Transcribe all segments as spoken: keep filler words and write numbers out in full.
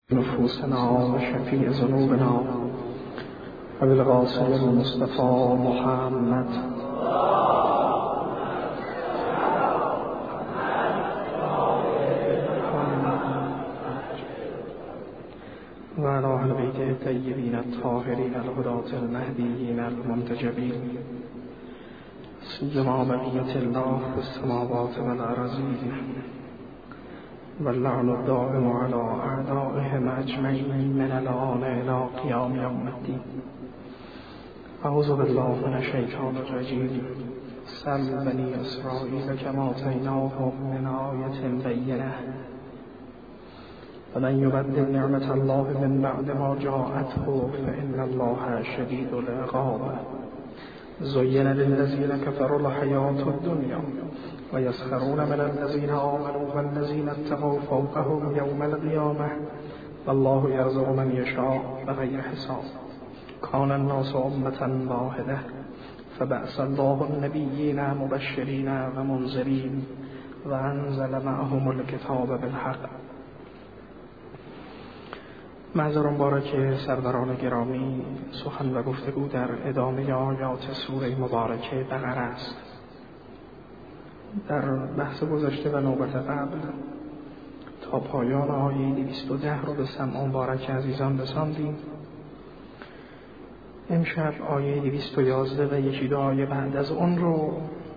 نفوسنا وشفيع ذنوبنا وبالغاصب المصطفى محمد وعلى أهل بيته الطيبين الطاهرين الهداة المهديين المنتجبين سيما بقية الله في السماوات والأرضين واللعن الدائم على أعدائهم أجمعين من الآن إلى قيام يوم الدين. أعوذ بالله من الشيطان الرجيم. سل بني إسرائيل كما آتيناهم من آية بينة ومن يبدل نعمة الله من بعد ما جاءته فإن الله شديد العقاب. زين للذين كفروا الحياة الدنيا ويسخرون من الذين آمنوا والذين اتقوا فوقهم يوم القيامة والله يرزق من يشاء بغير حساب. كان الناس أمة واحدة فبعث الله النبيين مبشرين ومنذرين وأنزل معهم الكتاب بالحق. معذرم بارک سروران گرامی، سخن و گفتگو در ادامه آیات سوره مبارکه بقره است. در بحث گذشته و نوبت قبل تا پایان آیه دویست و ده رو به سمع مبارک عزیزان رساندیم. امشب آیه دویست و یازده و یکی دو آیه بعد از اون رو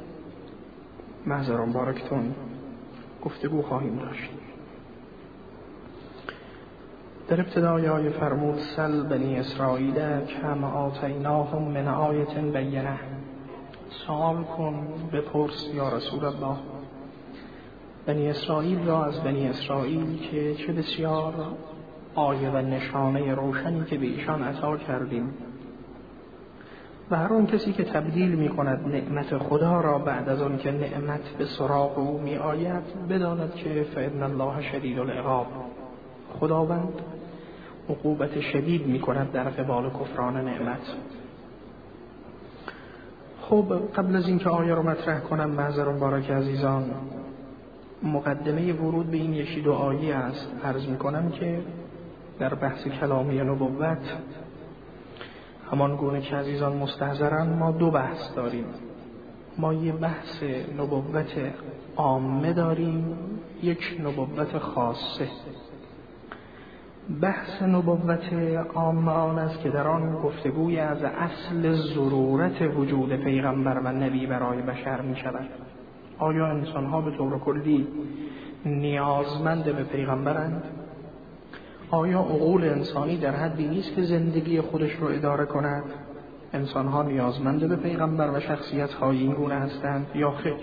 معذرم بارکتون گفتگو خواهیم داشت. در ابتدای آیه فرمود سل بنی اسرائیل کما آتیناهم من آیة بینة. سوال کن، بپرس یا رسول الله بنی اسرائیل را از بنی اسرائیل که چه بسیار آیه و نشانه روشنی که به ایشان عطا کردیم و هر اون کسی که تبدیل می کند نعمت خدا را بعد از اون که نعمت به سراغ او می آید بداند که فإن الله شدید العقاب. خداوند عقوبت شدید می کند در قبال کفران نعمت. خب قبل از اینکه آیه رو مطرح کنم معذرم بارک عزیزان، مقدمه ورود به این یکی دو آیه است. عرض می کنم که در بحث کلامی نبوت همان گونه که عزیزان مستحضرن ما دو بحث داریم. ما یه بحث نبوت عامه داریم، یک نبوت خاصه. بحث نبوت عامه آن است که در آن گفتگوی از اصل ضرورت وجود پیغمبر و نبی برای بشر می شود. آیا انسان‌ها به طور کلی نیازمند به پیغمبرند؟ آیا عقول انسانی در حدی نیست که زندگی خودش رو اداره کند؟ انسان‌ها نیازمند به پیغمبر و شخصیت‌های این گونه هستند یا خیر؟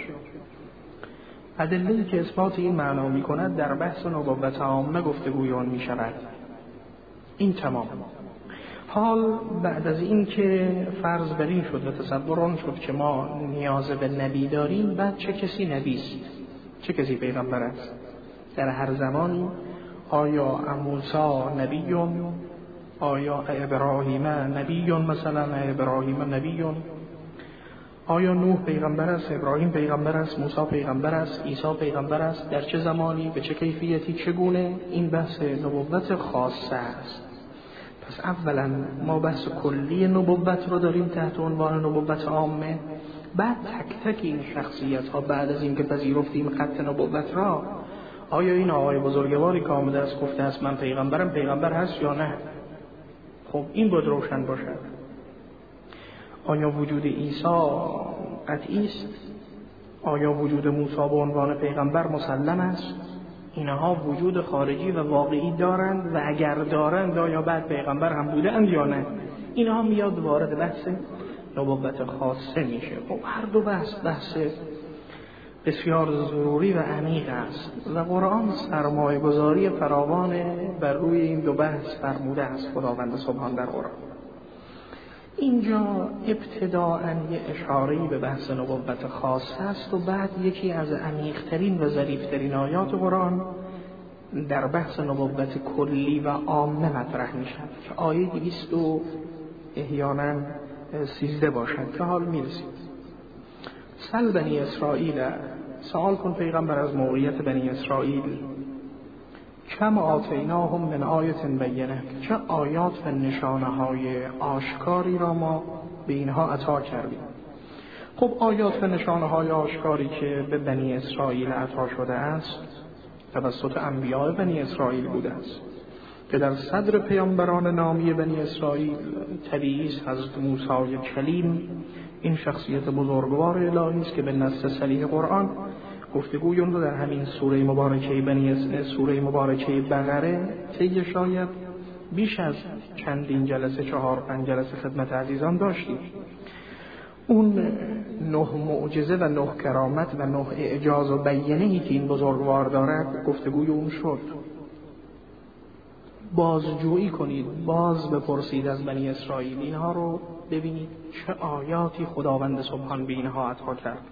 ادله‌ای که اثبات این معنا می کند در بحث نبوت عامه گفتگوی آن می شود. این تمام. حال بعد از این که فرض بر این شد و تصور آن شد که ما نیاز به نبی داریم، بعد چه کسی نبی است؟ چه کسی پیغمبر است؟ در هر زمانی آیا موسی نبی؟ آیا ابراهیم نبی؟ مثلا ابراهیم نبی؟ آیا نوح پیغمبر است؟ ابراهیم پیغمبر است؟ موسی پیغمبر است؟ عیسی پیغمبر است؟ در چه زمانی؟ به چه کیفیتی؟ چگونه؟ این بحث نبوت خاصه است. پس اولا ما بحث کلی نبوت رو داریم تحت عنوان نبوت عامه. بعد تک تک این شخصیت ها بعد از این که پذیرفتیم خط نبوت را، آیا این آقای بزرگواری که آمده است گفته است من پیغمبرم پیغمبر هست یا نه؟ خب این باید روشن باشد. آیا وجود عیسی قطعی است؟ آیا وجود موسی به عنوان پیغمبر مسلم است؟ اینها وجود خارجی و واقعی دارند و اگر دارند آیا بعد پیغمبر هم بودند یا نه؟ اینها میاد وارد بحث نبوت خاصه میشه. خب هر دو بحث بحث بسیار ضروری و عمیق است و قرآن سرمایه گذاری فراوان بر روی این دو بحث فرموده است خداوند سبحان در قرآن. اینجا ابتداءً یه اشاره‌ای به بحث نبوت خاص است و بعد یکی از عمیق‌ترین و ظریف‌ترین آیات قرآن در بحث نبوت کلی و عامه مطرح می‌شود که آیه دویست و احیانا سیزده باشد که حال می‌رسید. سل بنی اسرائیل، سوال کن پیغمبر از موقعیت بنی اسرائیل کم آتیناهم من آیت بینه، چه آیات و نشانه های آشکاری را ما به اینها عطا کردیم. خب آیات و نشانه های آشکاری که به بنی اسرائیل عطا شده است توسط انبیاء بنی اسرائیل بوده است که در صدر پیامبران نامی بنی اسرائیل طبیعی است حضرت موسی کلیم این شخصیت بزرگوار الهی است که به نص صریح قرآن گفتگوی اون رو در همین سوره مبارکه بنی اسرائیل، سوره مبارکه بقره طی شاید بیش از چندین جلسه، چهار پنج جلسه خدمت عزیزان داشتیم. اون نه معجزه و نه کرامت و نه اعجاز و بیانه‌ای که این بزرگوار دارد گفتگوی اون شد. بازجویی کنید، باز بپرسید از بنی اسرائیل، اینها رو ببینید چه آیاتی خداوند سبحان به اینها عطا کرد.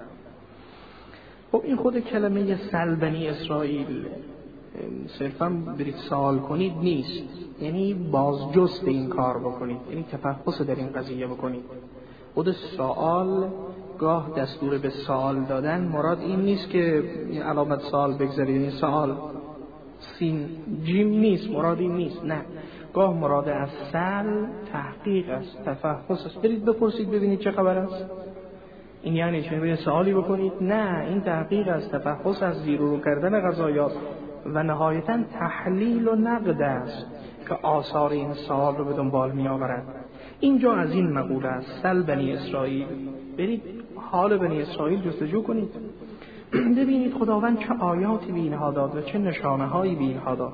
خب این خود کلمه سل بنی اسرائیل صرفا برید سوال کنید نیست، یعنی بازجست این کار بکنید، یعنی تفحص در این قضیه بکنید. خود سوال گاه دستور به سوال دادن مراد این نیست که علامت سوال بگذارید، یعنی سوال سین جیم نیست، مراد این نیست، نه، گاه مراد از سل تحقیق است، تفحص است. برید بپرسید ببینید چه خبر است. این یعنی چه؟ برید سوالی بکنید؟ نه، این تحقیق است، تفحص است، زیر و رو کردن قضایا و نهایتاً تحلیل و نقد است که آثار این سوال رو به دنبال می آورد. اینجا از این مقوله است سل بنی اسرائیل، برید حال بنی اسرائیل جستجو کنید، ببینید خداوند چه آیاتی به اینها داد و چه نشانه هایی به اینها داد.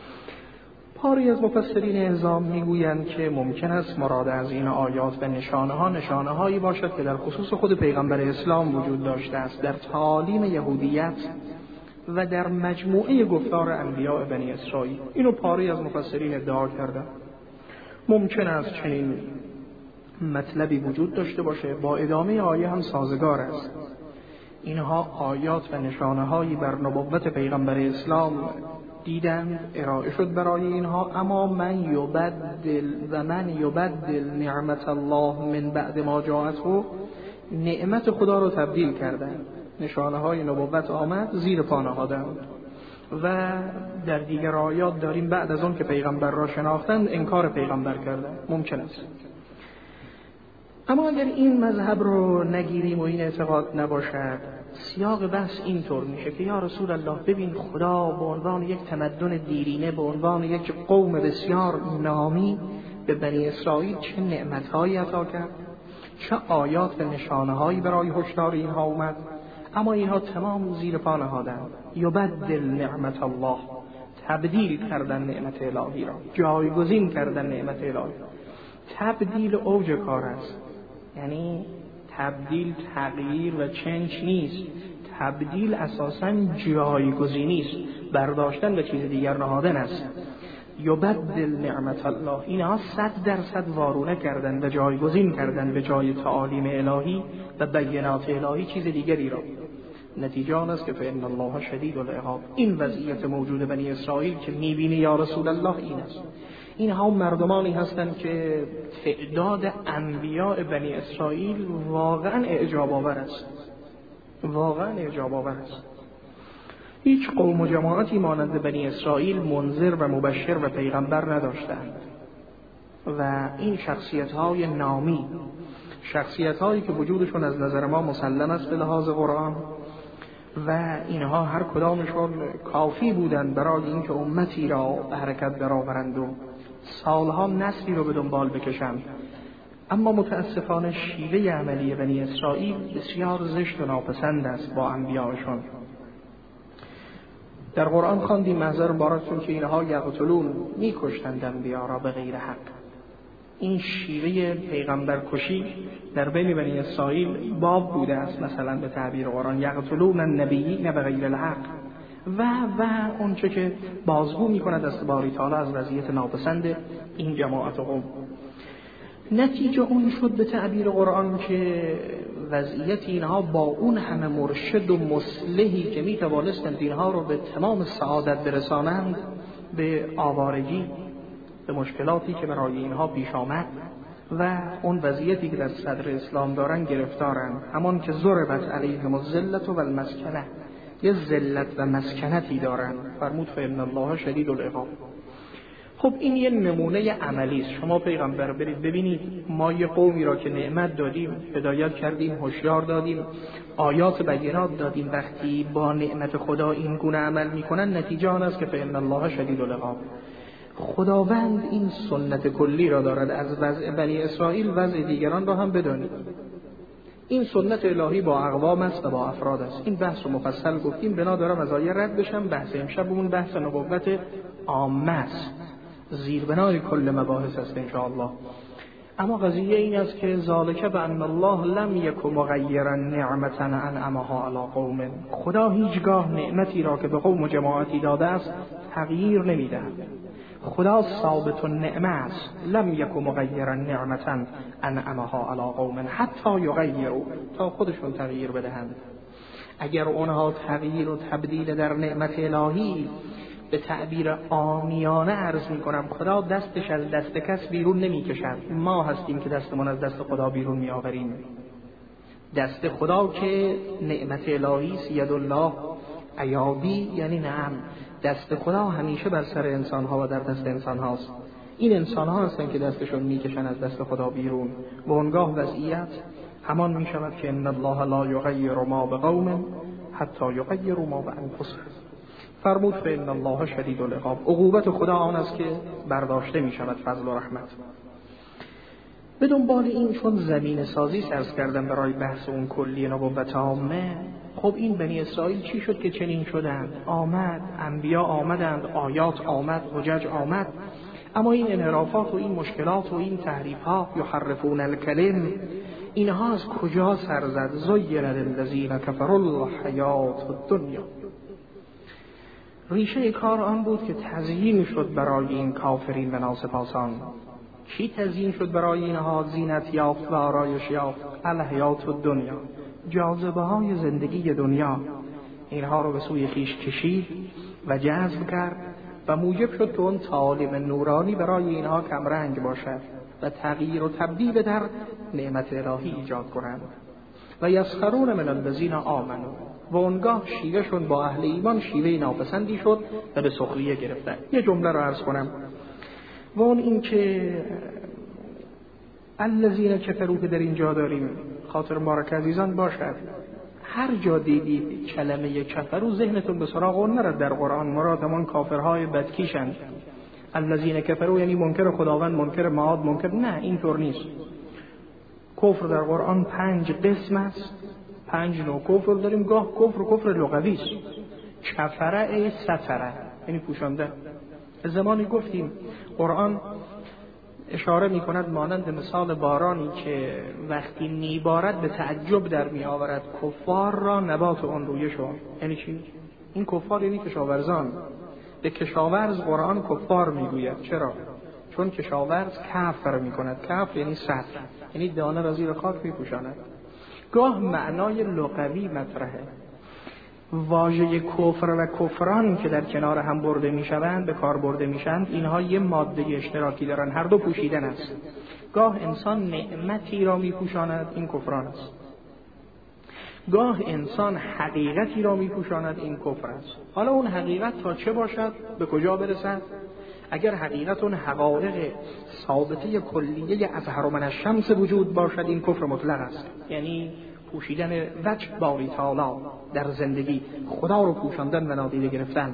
پاری از مفسرین اعظام میگویند که ممکن است مراد از این آیات و نشانه ها نشانه هایی باشد که در خصوص خود پیغمبر اسلام وجود داشته است، در تعالیم یهودیت و در مجموعه گفتار انبیاء بنی اسرائیل. اینو پاری از مفسرین ادعا کردند. ممکن است چنین مطلبی وجود داشته باشه، با ادامه آیه هم سازگار است. اینها آیات و نشانه هایی بر نبوت پیغمبر اسلام دیدند، ارائه شد برای اینها، اما من یبدل و من یبدل نعمت الله من بعد ما جاءته، نعمت خدا رو تبدیل کردند. نشانه های نبوت آمد، زیر پا نهادند و در دیگر آیات داریم بعد از اون که پیغمبر را شناختند انکار پیغمبر کردند. ممکن است. اما اگر این مذهب رو نگیریم و این اعتقاد نباشد، سیاق بحث اینطور میشه که یا رسول الله ببین خدا به عنوان یک تمدن دیرینه، به عنوان یک قوم بسیار نامی به بنی اسرائیل چه نعمت‌هایی عطا کرد، چه آیات و نشانه‌هایی برای هشدار اینها اومد، اما اینها تمام زیر پا نهادند. یبدل نعمت الله، تبدیل کردن نعمت الهی را، جایگزین کردن نعمت الهی. تبدیل اوج کار است، یعنی تبدیل تغییر و چنج نیست، تبدیل اساساً جایگزینی است، برداشتن و چیز دیگر نهادن است. یبدل نعمت الله، اینها صد درصد وارونه کردن و جایگزین کردن به جای تعالیم الهی و بینات الهی چیز دیگری را. نتیجه آن است که فإن الله شدید العقاب. این وضعیت موجود بنی اسرائیل که میبینی یا رسول الله این است. اینها مردمانی هستند که تعداد انبیاء بنی اسرائیل واقعا اعجاب آور است، واقعا اعجاب آور است. هیچ قوم و جماعتی مانند بنی اسرائیل منذر و مبشر و پیغمبر نداشتند و این شخصیت‌های نامی، شخصیت‌هایی که وجودشون از نظر ما مسلم است به لحاظ قرآن و اینها هر کدامشون کافی بودند برای اینکه امتی را به حرکت درآورند و سالها نسلی رو به دنبال بکشند. اما متاسفانه شیوه عملی بنی اسرائیل بسیار زشت و ناپسند است با انبیاءشون. در قرآن خواندیم محضر بارتون که اینها یقتلون، میکشتند انبیا را به غیر حق. این شیوه پیغمبر کشی در بین بنی اسرائیل باب بوده است، مثلا به تعبیر قرآن یقتلون النبیین به غیر الحق و و اونچه که بازگو میکند از باری تعالی از وضعیت ناپسند این جماعت قوم. نتیجه اون شد به تعبیر قرآن که وضعیت اینها با اون همه مرشد و مصلحی که میتوانستند اینها رو به تمام سعادت برسانند، به آوارگی، به مشکلاتی که برای اینها پیش آمد و اون وضعیتی که در صدر اسلام دارن گرفتارن، همان که ضربت علیهم الذلة و المسکنه، یه ذلت و مسکنتی دارن. فرمود فإن الله شدید العقاب. خب این یه نمونه عملی است. شما پیغمبر برید ببینید ما یه قومی را که نعمت دادیم، هدایت کردیم، هوشیار دادیم، آیات بینات دادیم، وقتی با نعمت خدا این گونه عمل میکنن نتیجه آن است که فإن الله شدید العقاب. خداوند این سنت کلی را دارد، از وضع بنی اسرائیل وضع دیگران را هم بدانید. این سنت الهی با اقوام است و با افراد است. این بحث رو مفصل گفتیم، بنا دارم از آیه رد بشم. بحث امشبمون بحث نبوت عامه است، زیربنای کل مباحث است انشاءالله. اما قضیه این است که ذالک بأن الله لم یک مغیرا نعمة انعمها علی قوم. خدا هیچگاه نعمتی را که به قوم و جماعتی داده است تغییر نمیدهد. خدا ثابت النعمه است. لم یک مغیرا نعمة انعمها علی قوم حتی یغیروا، تا خودشون تغییر بدهند. اگر اونها تغییر و تبدیل در نعمت الهی به تعبیر عامیانه عرض می کنم، خدا دستش از دست کس بیرون نمی کشد. ما هستیم که دستمون از دست خدا بیرون می آوریم. دست خدا که نعمت الهی است، ید الله ایادی، یعنی نعم، دست خدا همیشه بر سر انسان ها و در دست انسان هاست. این انسان ها هستن که دستشون می کشن از دست خدا بیرون. و اونگاه وضعیت همان می شود که ان الله لا یغیر ما بقوم حتی یغیروا ما بانفسهم. فرمود فإن الله شدید العقاب. عقوبت خدا آن است که برداشته می شود فضل و رحمت. به دنبال این چون زمین سازی سرز کردن برای بحث اون کلی نبوت عامه، خب این بنی اسرائیل چی شد که چنین شدند؟ آمد، انبیا آمدند، آیات آمد، حجج آمد، اما این انحرافات و این مشکلات و این تحریف ها، یحرفون الکلم، اینها از کجا سر زد؟ زین للذین کفروا الحیات الدنیا. ریشه کار آن بود که تزیین شد برای این کافرین و ناسپاسان. چی تزیین شد برای اینها؟ زینت یافت و آرایش یافت. الحیات الدنیا، جاذبه های زندگی دنیا، اینها رو به سوی خویش کشید و جذب کرد و موجب شد که اون تعالیم نورانی برای اینها کمرنگ باشد و تغییر و تبدیل در نعمت الهی ایجاد کنند. و یسخرون من الذین آمنوا، و اونگاه شیوهشون با اهل ایمان شیوه ناپسندی شد و به سخریه گرفتن. یه جمله رو عرض کنم، و اون این که الذین کفروا که در اینجا داریم خاطر مبارک عزیزان باشد، هر جا دیدید کلمه کفروا ذهنتون به سراغ اون نرد. در قرآن مراد همان کافرهای بدکیشند. الذین کفروا یعنی منکر خداوند، منکر معاد، منکر، نه اینطور نیست. کفر در قرآن پنج قسم است، پنج نوع کفر داریم. گاه کفر و کفر لغوی است. کفره ای ستره، یعنی پوشانده. زمانی گفتیم قرآن اشاره می کند مانند مثال بارانی که وقتی میبارد به تعجب در می آورد کفار را نبات آن روی شد. یعنی چی؟ این کفار یعنی کشاورزان. به کشاورز قرآن کفار میگوید. چرا؟ چون کشاورز کفر می کند. کفر یعنی سطر، یعنی دانه را زیر خاک می پوشاند. گاه معنای لغوی مطرحه. واژه کفر و کفران که در کنار هم برده می شوند، به کار برده می شوند، اینها یه ماده اشتراکی دارن، هر دو پوشیدن است. گاه انسان نعمتی را می پوشاند، این کفران است. گاه انسان حقیقتی را می پوشاند، این کفر است. حالا اون حقیقت تا چه باشد، به کجا برسد؟ اگر حقیقت اون حقایق ثابته کلیه اظهر من الشمس وجود باشد، این کفر مطلق است. یعنی پوشیدن وجه باری تعالی در زندگی، خدا رو پوشاندن و نادیده گرفتن،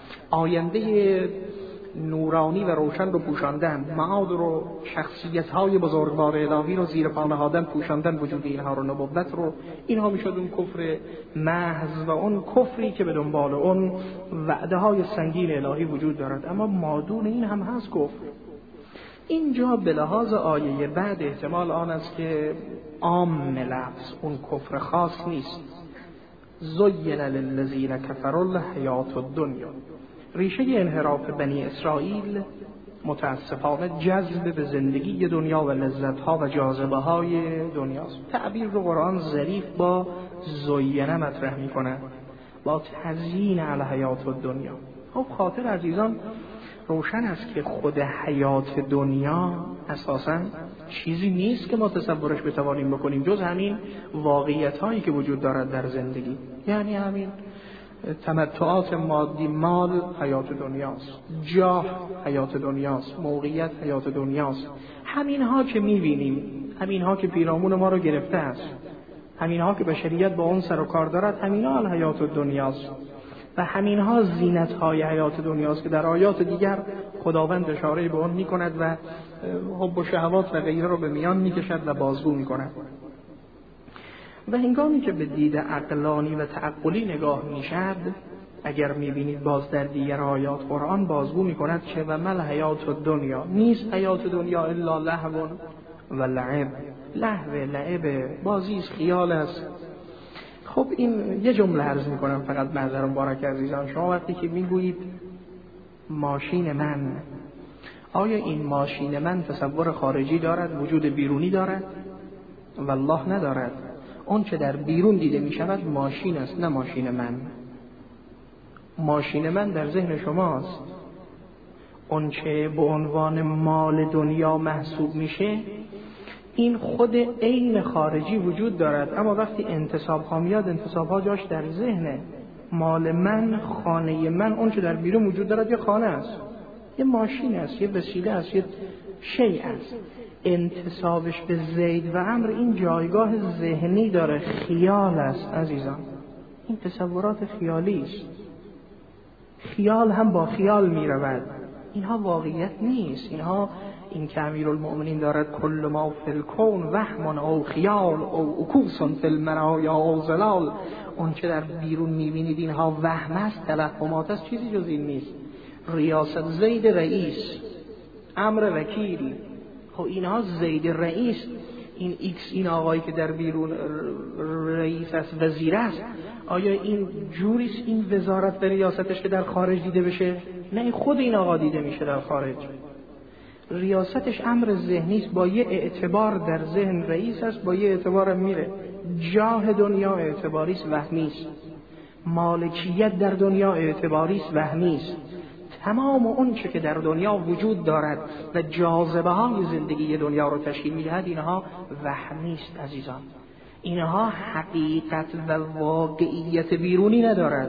آینده نورانی و روشن رو پوشاندن، معاد رو، شخصیت‌های بزرگوار الهی رو زیر پا نهادن، پوشاندن وجود اینها رو، نبوت رو. اینها میشد اون کفر محض و اون کفری که به دنبال اون وعده‌های سنگین الهی وجود دارد. اما مادون این هم هست کفر. اینجا به لحاظ آیه بعد احتمال آن است که عام لفظ، اون کفر خاص نیست. زین للذین کفروا الحیات الدنیا. ریشه انحراف بنی اسرائیل متاسفانه جذب به زندگی دنیا و لذت‌ها و جاذبه‌های دنیاست. تعبیر رو قرآن ظریف با زینه مطرح می‌کنه، با تزیین الحیات الدنیا. خب خاطر عزیزان روشن است که خود حیات دنیا اساساً چیزی نیست که ما تصورش بتوانیم بکنیم جز همین واقعیت‌هایی که وجود دارد در زندگی. یعنی همین تمتعات مادی، مال حیات دنیاست، جاه حیات دنیاست، موقعیت حیات دنیاست. همینها که می‌بینیم، همینها که پیرامون ما رو گرفته است، همینها که بشریت با اون سر و کار دارد، همینها حیات دنیاست و همینها زینت‌های حیات دنیاست که در آیات دیگر خداوند اشاره به آن می‌کند و حب و شهوات و غیره رو به میان می‌کشد و بازگو می‌کند. و هنگامی که به دید عقلانی و تعقلی نگاه می‌شد، اگر می‌بینید باز در دیگر آیات قرآن بازگو می‌کند که و مل حیات دنیا، نیست حیات دنیا الا لهو و لعب. لهو، لعب، بازی است، خیال است. خب این یه جمله عرض می‌کنم فقط معذرم مبارک عزیزان، شما وقتی که می‌گویید ماشین من، آیا این ماشین من تصور خارجی دارد، وجود بیرونی دارد؟ والله ندارد. اون که در بیرون دیده می شود ماشین است، نه ماشین من. ماشین من در ذهن شماست. اون که به عنوان مال دنیا محسوب میشه، این خود عین خارجی وجود دارد، اما وقتی انتصاب ها میاد، انتصاب ها جاش در ذهنه. مال من، خانه من، اون که در بیرون وجود دارد یه خانه است، یه ماشین است، یه وسیله است، یه شیء است. انتصابش به زید و عمرو این جایگاه ذهنی داره، خیال است عزیزان. این تصورات خیالی است. خیال هم با خیال می رود، اینها واقعیت نیست. اینها این که امیرالمؤمنین دارد کل ما فی الکون وهم او خیال او عکوس فی المنایا او ظلال، اون که در بیرون می بینید اینها وهم است، توهمات است، چیزی جز این نیست. ریاست زید رئیس، امر وکیل، خب اینها زید رئیس، این ایکس، این آقایی که در بیرون رئیس است، وزیر است، آیا این جوریست این وزارت و ریاستش که در خارج دیده بشه؟ نه، این خود این آقا دیده میشه در خارج. ریاستش امر ذهنی است، با یه اعتبار در ذهن رئیس است، با یه اعتبار میره. جاه دنیا اعتباری است، وهمی است. مالکیت در دنیا اعتباری است، وهمی است. تمام اون چه که در دنیا وجود دارد و جاذبه های زندگی دنیا رو تشکیل میدهد، اینها وهمی است عزیزان. اینها حقیقت و واقعیت بیرونی ندارد.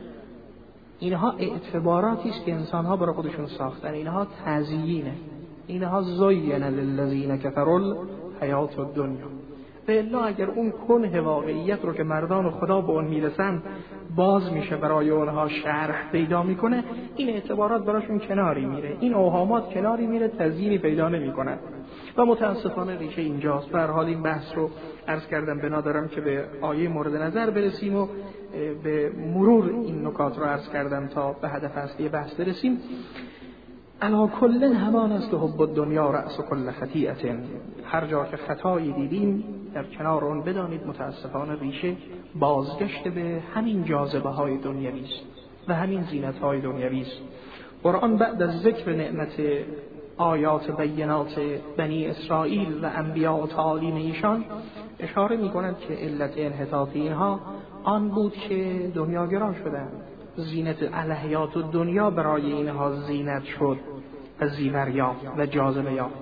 اینها اعتباراتی است که انسان‌ها برای خودشون ساختن. اینها تزیینه. اینها زین للذین کفروا الحیات الدنیا. به الا اگر اون کنه واقعیت رو که مردان خدا به اون میرسن باز میشه، برای اونها شرح پیدا میکنه، این اعتبارات براشون کناری میره، این اوهامات کناری میره، تزیینی پیدا نمیکنه. و متاسفانه ریشه اینجاست. به هر حال این بحث رو عرض کردم، بنا دارم که به آیه مورد نظر برسیم و به مرور این نکات رو عرض کردم تا به هدف اصلی بحث برسیم. علا کل همان است که حب الدنیا رأس کل خطیئة. هر جا که خطایی دیدیم در کنار اون بدانید متاسفانه ریشه بازگشت به همین جاذبه های دنیوی است و همین زینت های دنیوی است. قرآن بعد از ذکر نعمت آیات بینات بنی اسرائیل و انبیاء و تعالیم ایشان اشاره می کند که علت انحطاط اینها آن بود که دنیاگرا شدند. زینت الحیات و دنیا برای اینها زینت شد و زیور یافت و جاذبه یافت.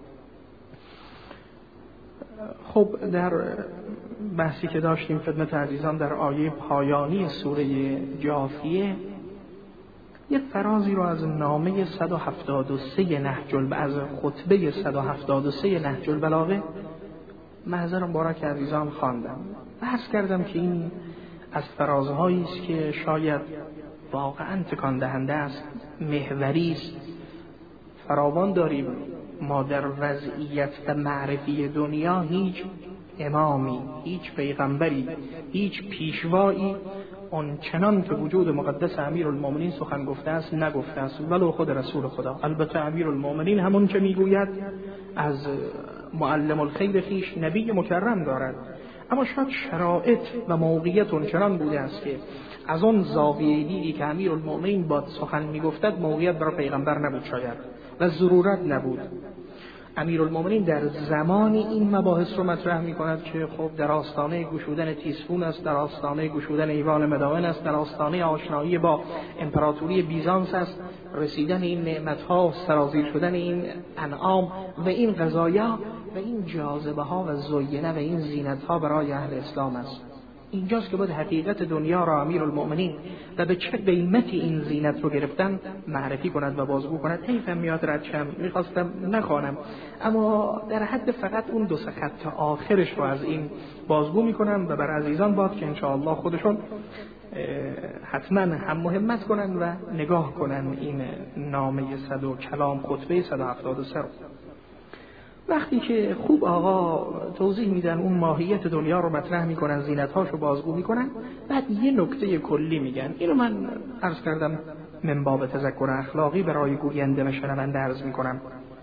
خب در بحثی که داشتیم خدمت عزیزان در آیه پایانی سوره جاثیه یک فرازی رو از نامه صد و هفتاد و سه نهج البلاغه، از خطبه صد و هفتاد و سه نهج البلاغه محضر مبارک عزیزان خواندم. بحث کردم که این از فرازهایی است که شاید واقعا تکان دهنده است، محوری است. فراوان داریم ما در وضعیت و معرفی دنیا هیچ امامی، هیچ پیغمبری، هیچ پیشوایی اون چنان که وجود مقدس امیرالمومنین سخن گفته است نگفته است، ولو خود رسول خدا. البته امیرالمومنین همون که میگوید از معلم الخیر خویش نبی مکرم دارد، اما شاید شرایط و موقعیت اون چنان بوده است که از اون زاویه دیدی که امیرالمومنین با سخن میگفتد موقعیت برای پیغمبر نبود شاید و ضرورت نبود. امیرالمومنین در زمانی این مباحث رو مطرح می کند که خب در آستانه گشودن تیسفون است، در آستانه گشودن ایوان مدائن است، در آستانه آشنایی با امپراتوری بیزانس است، رسیدن این نعمت‌ها، سرازیر شدن این انعام و این قضایا و این جاذبه ها و زینه و این زینت ها برای اهل اسلام است. اینجاست که باید حقیقت دنیا را امیرالمؤمنین و به چه قیمتی این زینت رو گرفتن معرفی کند و بازگو کند. حیفم میاد رد شم، میخواستم نخوانم، اما در حد فقط اون دو سه خط آخرش رو از این بازگو میکنم و بر عزیزان باد که انشاءالله خودشون حتما هم مهمت کنن و نگاه کنن این نامه صد و کلام خطبه صد و هفتاد و سه رو. وقتی که خوب آقا توضیح میدن اون ماهیت دنیا رو مطرح میکنن، زینت‌هاش رو بازگو میکنن، بعد یه نکته کلی میگن. اینو من عرض کردم من باب تذکر اخلاقی برای گوینده و شنونده عرض میکنم.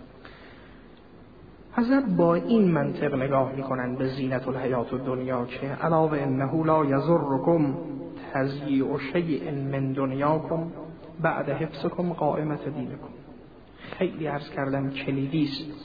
حضرت با این منطق نگاه میکنن به زینت الحیات الدنیا که علاوه انه لا یضرکم تضییع شیء من دنیاکم بعد حفظکم قائمة دینکم. خیلی عرض کردم کلیدی است.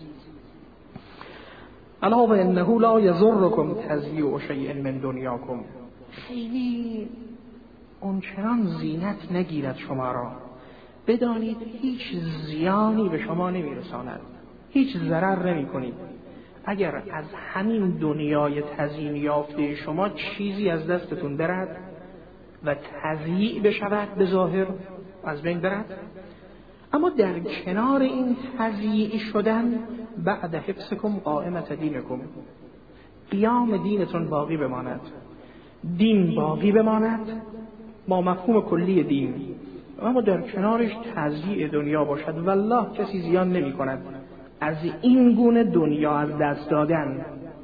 علاوه انه لا یضرکم تضییع شیء من دنیاکم، خیلی اونچنان زینت نگیرد شما را، بدانید هیچ زیانی به شما نمیرساند، هیچ ضرر نمی کنید. اگر از همین دنیای تزیین یافته شما چیزی از دستتون برد و تضییع بشود، به ظاهر از بین برد، اما در کنار این تضییع شدن بعد حفظکم قائمة دینکم، قیام دینتون باقی بماند، دین باقی بماند با مفهوم کلی دین، اما در کنارش تضییع دنیا باشد. والله کسی زیان نمی کند از این گونه دنیا از دست دادن.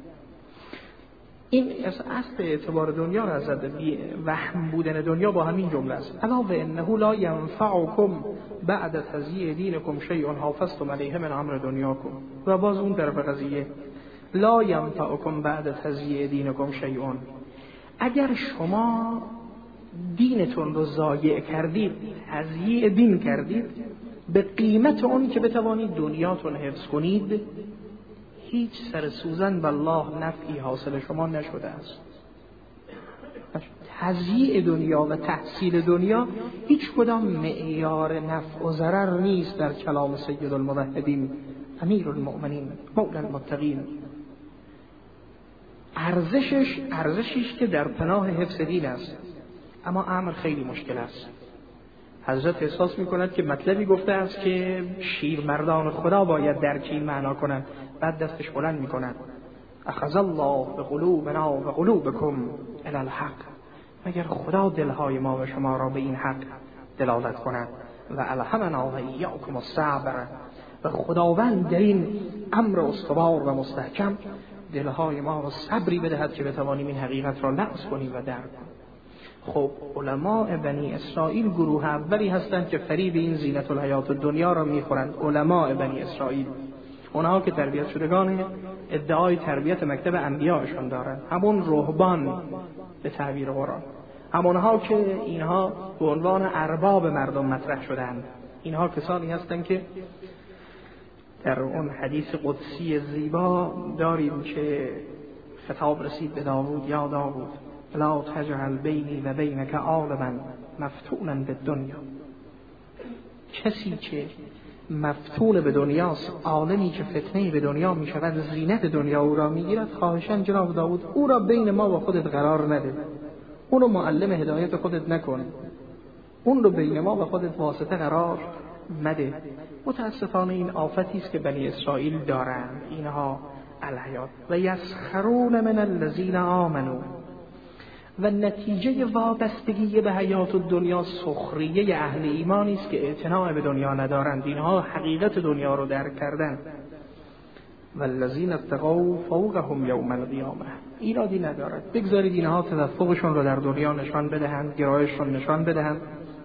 این اصل اعتبار دنیا را از وهم بودن دنیا با همین جمله است. علاوه انه لا ینفعکم بعد تضییع دینکم شیء حافظتم علیه من امر دنیاکم. و باز اون در قضیه لا ینفعکم بعد تضییع دینکم شیء، اگر شما دینتون رو ضایع کردید، تضییع دین کردید، به قیمت اون که بتوانید دنیاتون حفظ کنید، هیچ سر سوزن والله نفعی حاصل شما نشده است. تضییع دنیا و تحصیل دنیا هیچ کدام معیار نفع و ضرر نیست در کلام سید الموحدین امیر المؤمنین مولا المتقین. ارزشش ارزشیش که در پناه حفظ دین است، اما امر خیلی مشکل است. حضرت احساس می‌کند که مطلبی گفته است که شیرمردان خدا باید درک این معنا کنند، بعد دستش بلند می‌کند اخذ الله بقلوبنا و قلوبکم الی الحق، مگر خدا دلهای ما و شما را به این حق دلالت کند و الهمنا و ایاکم الصبر، و خداوند در این امر استوار و مستحکم دلهای ما را صبری بدهد که بتوانیم این حقیقت را لمس کنیم و درک کنیم. خب علماء بنی اسرائیل گروه اولی هستند که فریب این زینت الحیات دنیا را میخورند. علماء بنی اسرائیل، اونها که تربیت شدگان ادعای تربیت مکتب انبیاشون دارند، همون رهبان به تعبیر قرآن، همونها که اینها به عنوان ارباب مردم مطرح شدند. اینها کسانی هستند که در اون حدیث قدسی زیبا داریم که خطاب رسید به داوود، یا داوود لا تجعل بینی و بینک عالما مفتونا بالدنیا. کسی که مفتون به دنیاست، عالمی که فتنه به دنیا می شود، زینت دنیا او را می گیرد، خواهشاً جناب داوود او را بین ما و خودت قرار نده، اون رو معلم هدایت خودت نکن، اون رو بین ما و خودت واسطه قرار مده. متاسفانه این آفتی است که بنی اسرائیل دارند، اینها الحیات و یسخرون من الذین آمنوا، و نتیجه وابستگی به حیات الدنیا سخریه اهل ایمانی است که اعتناء به دنیا ندارند. اینها حقیقت دنیا رو درک کردن. والذین اتقوا فوقهم یوم القیامه، ایرادی ندارد، بگذارید اینها تفوقشون رو در دنیا نشان بدهند، گرایششون نشان بدهند،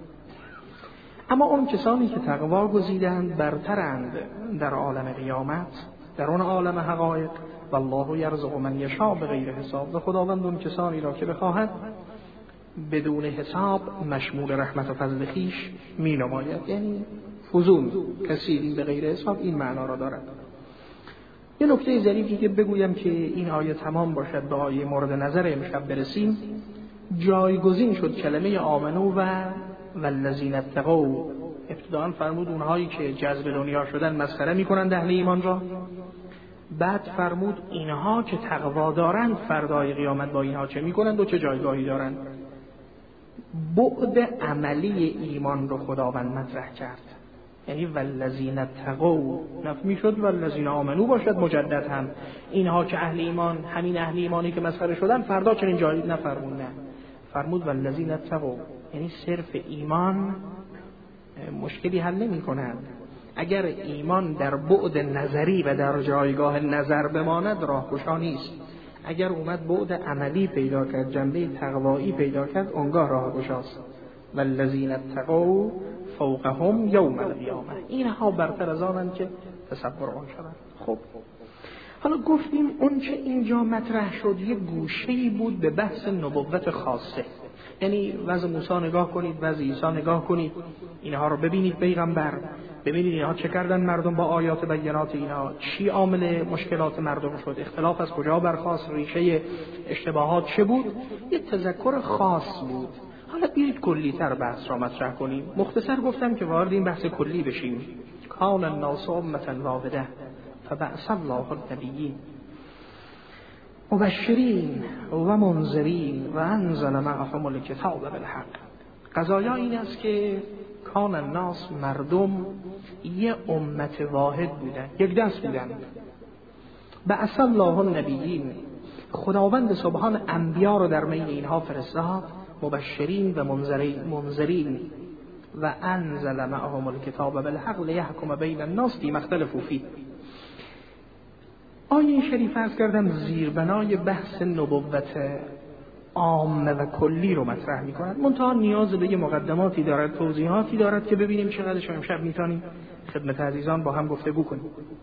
اما اون کسانی که تقوا گزیدند برترند در عالم قیامت، در اون عالم حقایق. والله یرزق من یشاء بغیر حساب، و خداوند اون کسانی را که بخواهد بدون حساب مشمول رحمت و فضل خویش می نماید، یعنی فزون کسی به غیر حساب این معنا را دارد. یه نکته ظریفی که بگویم که این آیه تمام باشد به آیه مورد نظر امشب برسیم، جایگزین شد کلمه آمنو و والذین اتقوا. ابتداء فرمود اونهایی که جذب دنیا شدن مسخره میکنند اهل ایمان را، بعد فرمود اینها که تقوا دارند فردای قیامت با اینها چه میکنند و چه جایگاهی دارند. بعد عملی ایمان رو خداوند مطرح کرد، یعنی والذین اتقوا نفی میشد والذین آمنو باشد مجدد هم. اینها که اهل ایمان، همین اهل ایمانی که مسخره شدن فردا چنین جایی نفرمود، نه فرمود والذین اتقوا، یعنی صرف ایمان مشکلی حل نمی کند. اگر ایمان در بعد نظری و در جایگاه نظر بماند راهگشا نیست. اگر اومد بعد عملی پیدا کرد، جنبه تقوایی پیدا کرد، اونگاه راهگشاست. والذین اتقوا فوقهم یوم القیامه، اینها برتر از آنند که تصور آن شدند. خب حالا گفتیم اون چه اینجا مطرح شد یه گوشه‌ای بود به بحث نبوت خاصه، یعنی وضع موسی نگاه کنید، وضع عیسی نگاه کنید، اینها رو ببینید، پیغمبر ببینید اینها چه کردن مردم با آیات بینات، اینها چی عامل مشکلات مردم شد، اختلاف از کجا برخاست، ریشه اشتباهات چه بود، یه تذکر خاص بود. حالا بیایید کلی‌تر بحث را مطرح کنیم. مختصر گفتم که وارد این بحث کلی بشیم. کان الناس امة واحدة فبعث الله النبیین مبشرین و منذرین و انزل معهم الکتاب بالحق. قضایا این است که کان الناس، مردم یه امت واحد بودن، یک دست بودن. بعث الله النبیین، خداوند سبحان انبیا رو در میان اینها فرستاد، مبشرین و منذرین و انزل معهم الکتاب بالحق لیحکم بین الناس فیما اختلفوا فیه. آیه شریف عرض کردم زیربنای بحث نبوت عامه و کلی رو مطرح می کند، منتها نیاز به یه مقدماتی دارد، توضیحاتی دارد که ببینیم چقدرش امشب میتونیم خدمت عزیزان با هم گفتگو کنیم.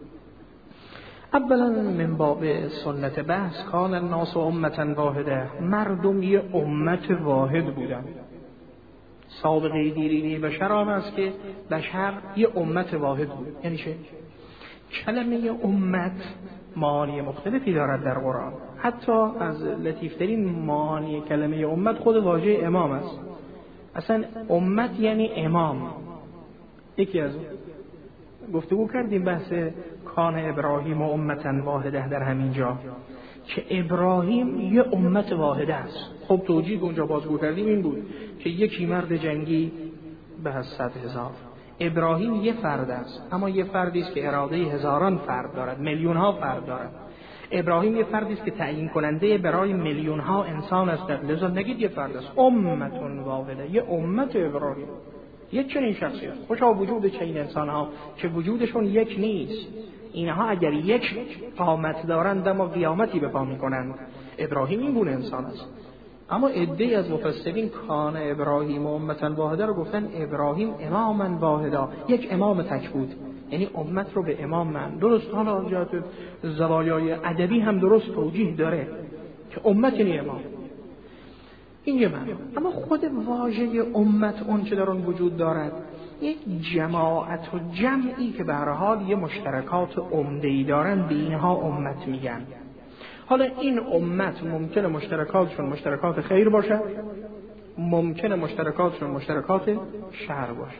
اولا من باب سنت بحث، کان الناس امة واحده، مردم یه امت واحد بودن. سابقه دیرینه بشر آن است که بشر یه امت واحد بود. یعنی چه؟ کلمه امت معانی مختلفی دارد در قرآن، حتی از لطیفترین معانی کلمه امت خود واژه امام است. اصلا امت یعنی امام. یکی از گفتگو کردیم بحث کان ابراهیم و امتا واحده در همین جا که ابراهیم یه امت واحده است. خب توجیه اونجا بازگو کردیم این بود که یکی مرد جنگی به از صد هزار، ابراهیم یه فرد است، اما یه فردی است که اراده هزاران فرد دارد، میلیون ها فرد دارد. ابراهیم یه فردی است که تعیین کننده برای میلیون ها انسان است، لذا نگید یه فرد است. امتون واحده، یه امت ابراهیم، یه چنین شخصی است. خوشا وجود چنین انسان ها که وجودشون یک نیست، اینها اگر یک قامت دارند اما قیامتی به پا میکنند. ابراهیم این گونه انسان است. اما عده‌ای از مفسرین کان ابراهیم امتا واحده رو گفتن ابراهیم اماما واحده، یک امام تک بود، یعنی امت رو به امام من. درست حالا جهت زوایای ادبی هم درست توجیه داره که امت یعنی امام، این یه معنی. اما خود واژه امت اون چه در اون وجود دارد یک جماعت و جمعی که به هر حال یه مشترکات عمده‌ای دارن، به اینها امت میگن. حالا این امت ممکنه مشترکاتشون مشترکات خیر باشه، ممکنه مشترکاتشون مشترکات شر باشه.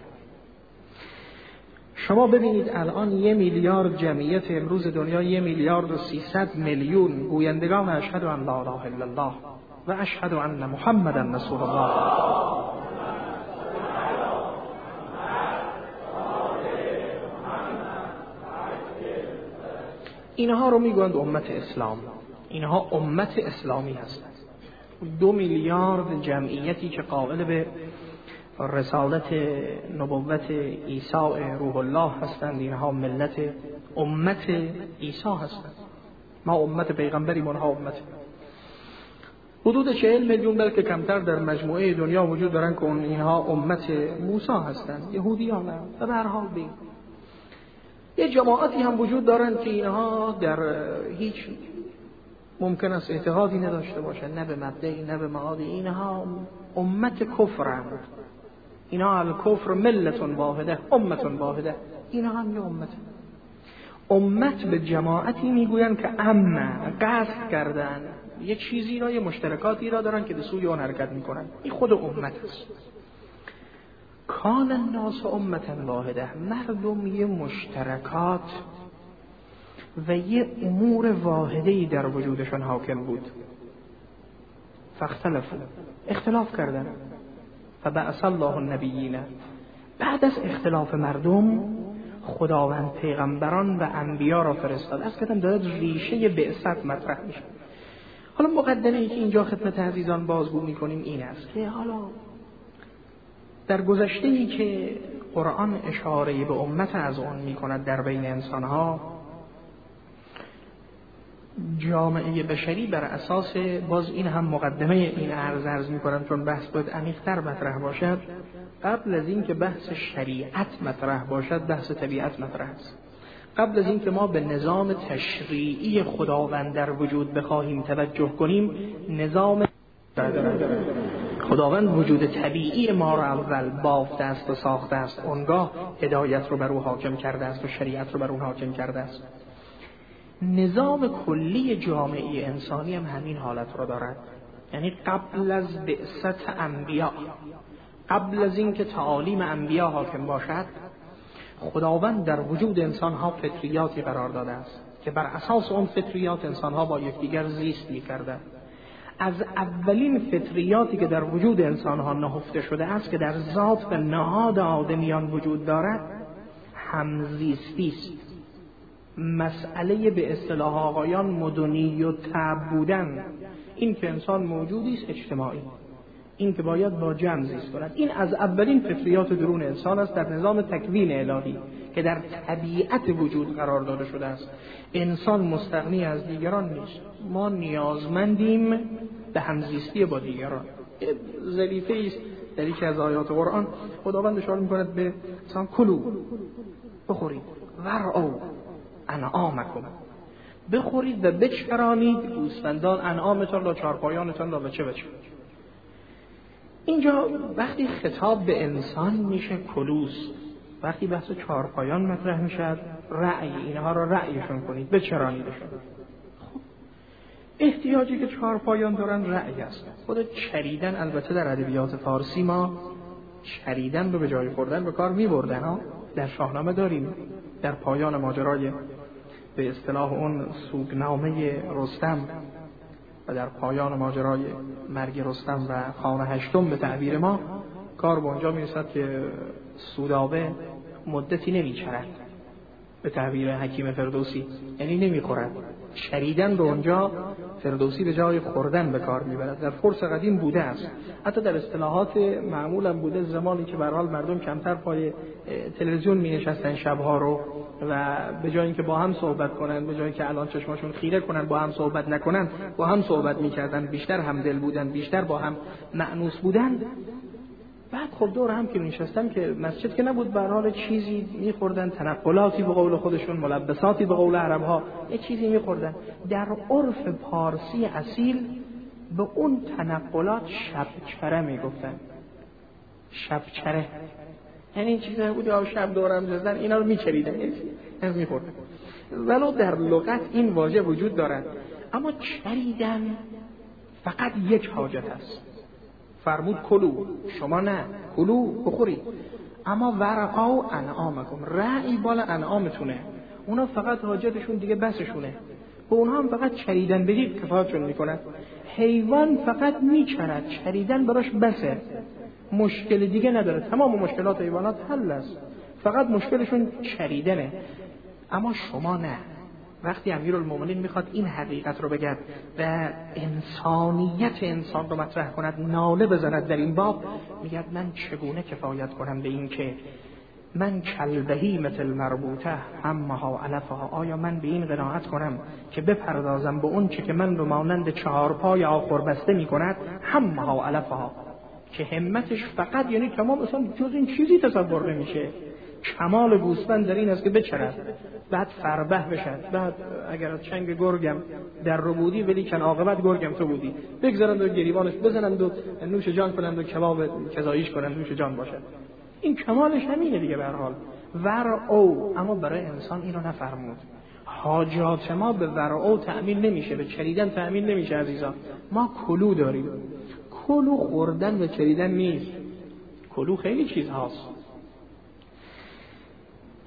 شما ببینید الان یه میلیارد جمعیت امروز دنیا، یه میلیارد و سیصد میلیون گویندگان اشهد ان لا اله الا الله و اشهد ان محمدا رسول الله. اینها رو میگویند امت اسلام، اینها امت اسلامی هستند. دو میلیارد جمعیتی که قائل به رسالت نبوت عیسی روح الله هستند، اینها ملت امت عیسی هستند. ما امت پیغمبریم، اونها امت. حدود چهل میلیون بلکه کمتر در مجموعه دنیا وجود دارن که اینها امت موسی هستند، یهودیان هم. و به هر حال بین یه جماعتی هم وجود دارن که اینها در هیچ ممکن است اعتقادی نداشته باشن، نه به مبدعی نه به معادی، اینها امت کفرند. اینها الکفر ملت واحده امت واحده، اینها هم یه امت. امت به جماعتی میگوین که اما قصد کردن یه چیزی را، یه مشترکاتی را دارن که به سوی آن حرکت میکنن، این خود امت است. کان الناس امتا واحده، مردم یه مشترکات و یه امور واحده‌ای در وجودشان حاکم بود. فاختلفوا، اختلاف کردن. فبعث الله النبیین، بعد از اختلاف مردم خداوند پیغمبران و انبیا را فرستاد. از کدام دارد ریشه بعثت مطرح میشه. حالا مقدمه ای که اینجا خدمت عزیزان بازگو میکنیم این است که حالا در گذشته ای که قرآن اشاره به امت از اون میکند در بین انسانها، جامعه بشری بر اساس، باز این هم مقدمه این عرض عرض میکنم چون بحث باید عمیق‌تر مطرح باشد، قبل از این که بحث شریعت مطرح باشد بحث طبیعت مطرح است. قبل از این که ما به نظام تشریعی خداوند در وجود بخواهیم توجه کنیم، نظام خداوند وجود طبیعی ما را اول بافته است و ساخته است، اونگاه هدایت رو بر او حاکم کرده است و شریعت رو بر اون حاکم کرده است. نظام کلی جامعه انسانی هم همین حالت را دارد. یعنی قبل از بعثت انبیا، قبل از این که تعالیم انبیا حاکم باشد، خداوند در وجود انسانها فطریاتی قرار داده است که بر اساس اون فطریات انسانها با یکدیگر زیست می‌کردند. از اولین فطریاتی که در وجود انسانها نهفته شده است که در ذات و نهاد آدمیان وجود دارد، همزیستی است. مسئله به اصطلاح آقایان مدنی و تبع بودن، این که انسان موجودی است اجتماعی، این که باید با جمع زیست کند، این از اولین فطریات درون انسان است در نظام تکوین الهی که در طبیعت وجود قرار داده شده است. انسان مستغنی از دیگران نیست، ما نیازمندیم به همزیستی با دیگران. ظریفه است در یکی از آیات قرآن خداوند اشاره می‌کند به انسان کلوا، بخورید، ورعوا انعامکم، بخورید و بچرانید گوسفندان انعامتان را، چارپایانتان را و چه بچه. اینجا وقتی خطاب به انسان میشه کلوس، وقتی بحث چارپایان مطرح میشد رأی، اینها را رأیشون کنید، بچرانیدشون. خب احتیاجی که چارپایان دارن رأی است. خود چریدن البته در ادبیات فارسی ما چریدن رو به جای خوردن به کار میبردن ها، در شاهنامه داریم، در پایان ماجرای به اصطلاح اون سوگنامه رستم و در پایان ماجرای مرگ رستم و خان هشتم به تعبیر ما، کار به اونجا میرسد که سودابه مدتی نمیچرد، به تعبیر حکیم فردوسی، یعنی نمیخورد. شریدن رو اونجا فردوسی به جای خوردن به کار میبرد. در فرس قدیم بوده است، حتی در اصطلاحات معمولا بوده، زمانی که به هر حال مردم کمتر پای تلویزیون می نشستن شبها رو و به جای اینکه با هم صحبت کنن، به جای اینکه الان چشماشون خیره کنن با هم صحبت نکنن، با هم صحبت میکردن، بیشتر همدل بودن، بیشتر با هم مأنوس بودن. بعد خب دور هم که نشستن که مسجد که نبود، به هر حال چیزی میخوردن، تنقلاتی به قول خودشون، ملبساتی به قول عربها، یه چیزی میخوردن. در عرف پارسی اصیل به اون تنقلات شبچره میگفتن. شبچره یعنی این چیزی بود که شب دورم زدن، اینا رو میچریدن، این میخوردن. ولو در لغت این واژه وجود دارد، اما چریدن فقط یک حاجت است. فرمود کلو، شما نه، کلو بخورید، اما ورعوا انعامکم، رعی بال انعامتونه، اونا فقط حاجتشون دیگه بسشونه، به اونها هم فقط چریدن بدید کفایتشون میکنه. حیوان فقط میچرد، چریدن براش بسه، مشکل دیگه نداره، تمام مشکلات حیوانات حل است، فقط مشکلشون چریدنه. اما شما نه. وقتی امیرالمومنین میخواد این حقیقت رو بگه و انسانیت انسان رو مطرح کند، ناله بزند در این باب، میگه من چگونه کفایت کنم به این که من کالبهیمة المربوطه همها علفها، آیا من به این قناعت کنم که بپردازم به اون چه که من رو مانند چهار پای آخر بسته میکند، همها علفها، که همتش فقط، یعنی تمام اصلا جز این چیزی تصور نمیشه. کمال گوسفند در این است که بچرد، بعد فربه بشد، بعد اگر چنگ گرگم در رو بودی ولی کن عاقبت گرگم تو بودی، بگذارند و گریبانش بزنند و نوش جان کنند و کباب کذاییش کنند، نوش جان باشد. این کمالش همینه دیگه به هر حال. ورعو، اما برای انسان اینو نفرمود. حاجات ما به ورعو تأمین نمیشه، به چریدن تأمین نمیشه عزیزان. ما کلو داریم. کلو خوردن و چریدن نیست. کلو خیلی چیز هاست.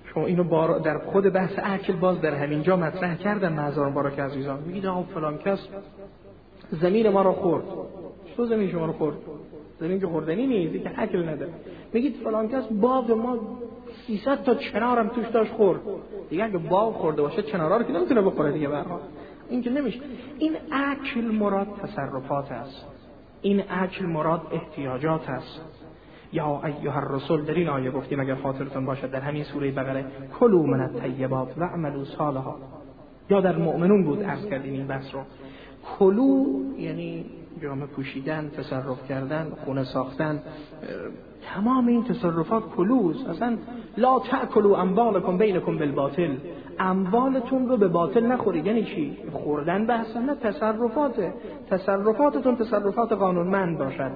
شما اینو بار در خود بحث عقل باز در همین جا مطرح کردم معذار مبارک عزیزان. میگید آقا فلان کس زمین ما رو خورد. چطور زمین شما رو خورد؟ زمین که خوردنی نیست، که عقل نداره. میگید فلان کس باغ ما سیصد تا چنارم توش داشت خورد. دیگه اگه باغ خورده باشه چنارا رو که نمیتونه بخوره دیگه. برها این که نمیشه. این عقل مراد تصرفات است، این عقل مراد احتیاجات است. یا ایها الرسول در این آیه گفتیم اگر خاطرتون باشد در همین سوره بقره کلوا من الطیبات و اعملوا صالحا، یا در مؤمنون بود عرض کردیم این بحث رو. کلو یعنی جامه پوشیدن، تصرف کردن، خونه ساختن، تمام این تصرفات کلوز. اصلا لا تأکلوا اموالکم بینکم بالباطل، اموالتون رو به باطل نخورید. یعنی چی؟ خوردن بحث نه، تصرفاته. تصرفاتتون تصرفات قانونمند باشد.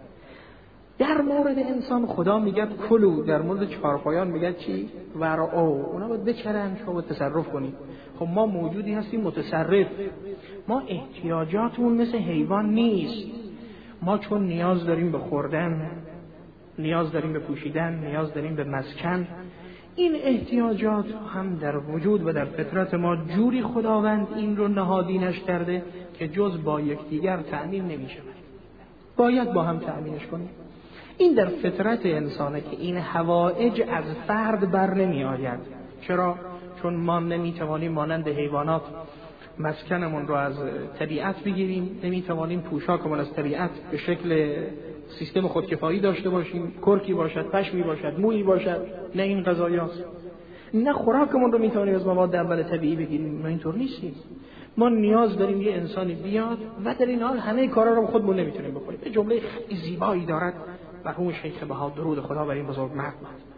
در مورد انسان خدا میگه کلو، در مورد چهارپایان میگه چی؟ ورعو، اونا باید بچرن، شما باید تصرف کنید. خب ما موجودی هستیم متصرف، ما احتیاجاتمون مثل حیوان نیست. ما چون نیاز داریم به خوردن، نیاز داریم به پوشیدن، نیاز داریم به مسکن، این احتیاجات هم در وجود و در فطرت ما جوری خداوند این رو نهادینش کرده که جز با یکدیگر تأمین نمیشه، باید با هم تأمینش کنیم. این در فطرت انسانه که این حوائج از فرد بر نمی آید. چرا؟ چون ما نمیتوانیم مانند حیوانات مسکنمون رو از طبیعت بگیریم، نمیتوانیم پوشاکمون از طبیعت به شکل سیستم خودکفایی داشته باشیم، کرکی باشد، پشمی باشد، مویی باشد. نه این قضایاست. نه خوراکمون رو میتوانیم از مواد اول طبیعی بگیریم، ما اینطور نیستیم. ما نیاز داریم یه انسانی بیاد و در این حال همه کارا رو خودمون نمیتونیم بکنیم. به جمله خیلی زیبایی دارد مرحوم شیخ بها درود خدا بر این بزرگ مرد.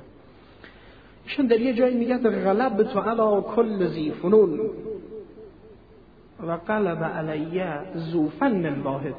ایشون در یه جایی میگه غلبت علی کل ذی فنون و قلب علی ذو فن واحد.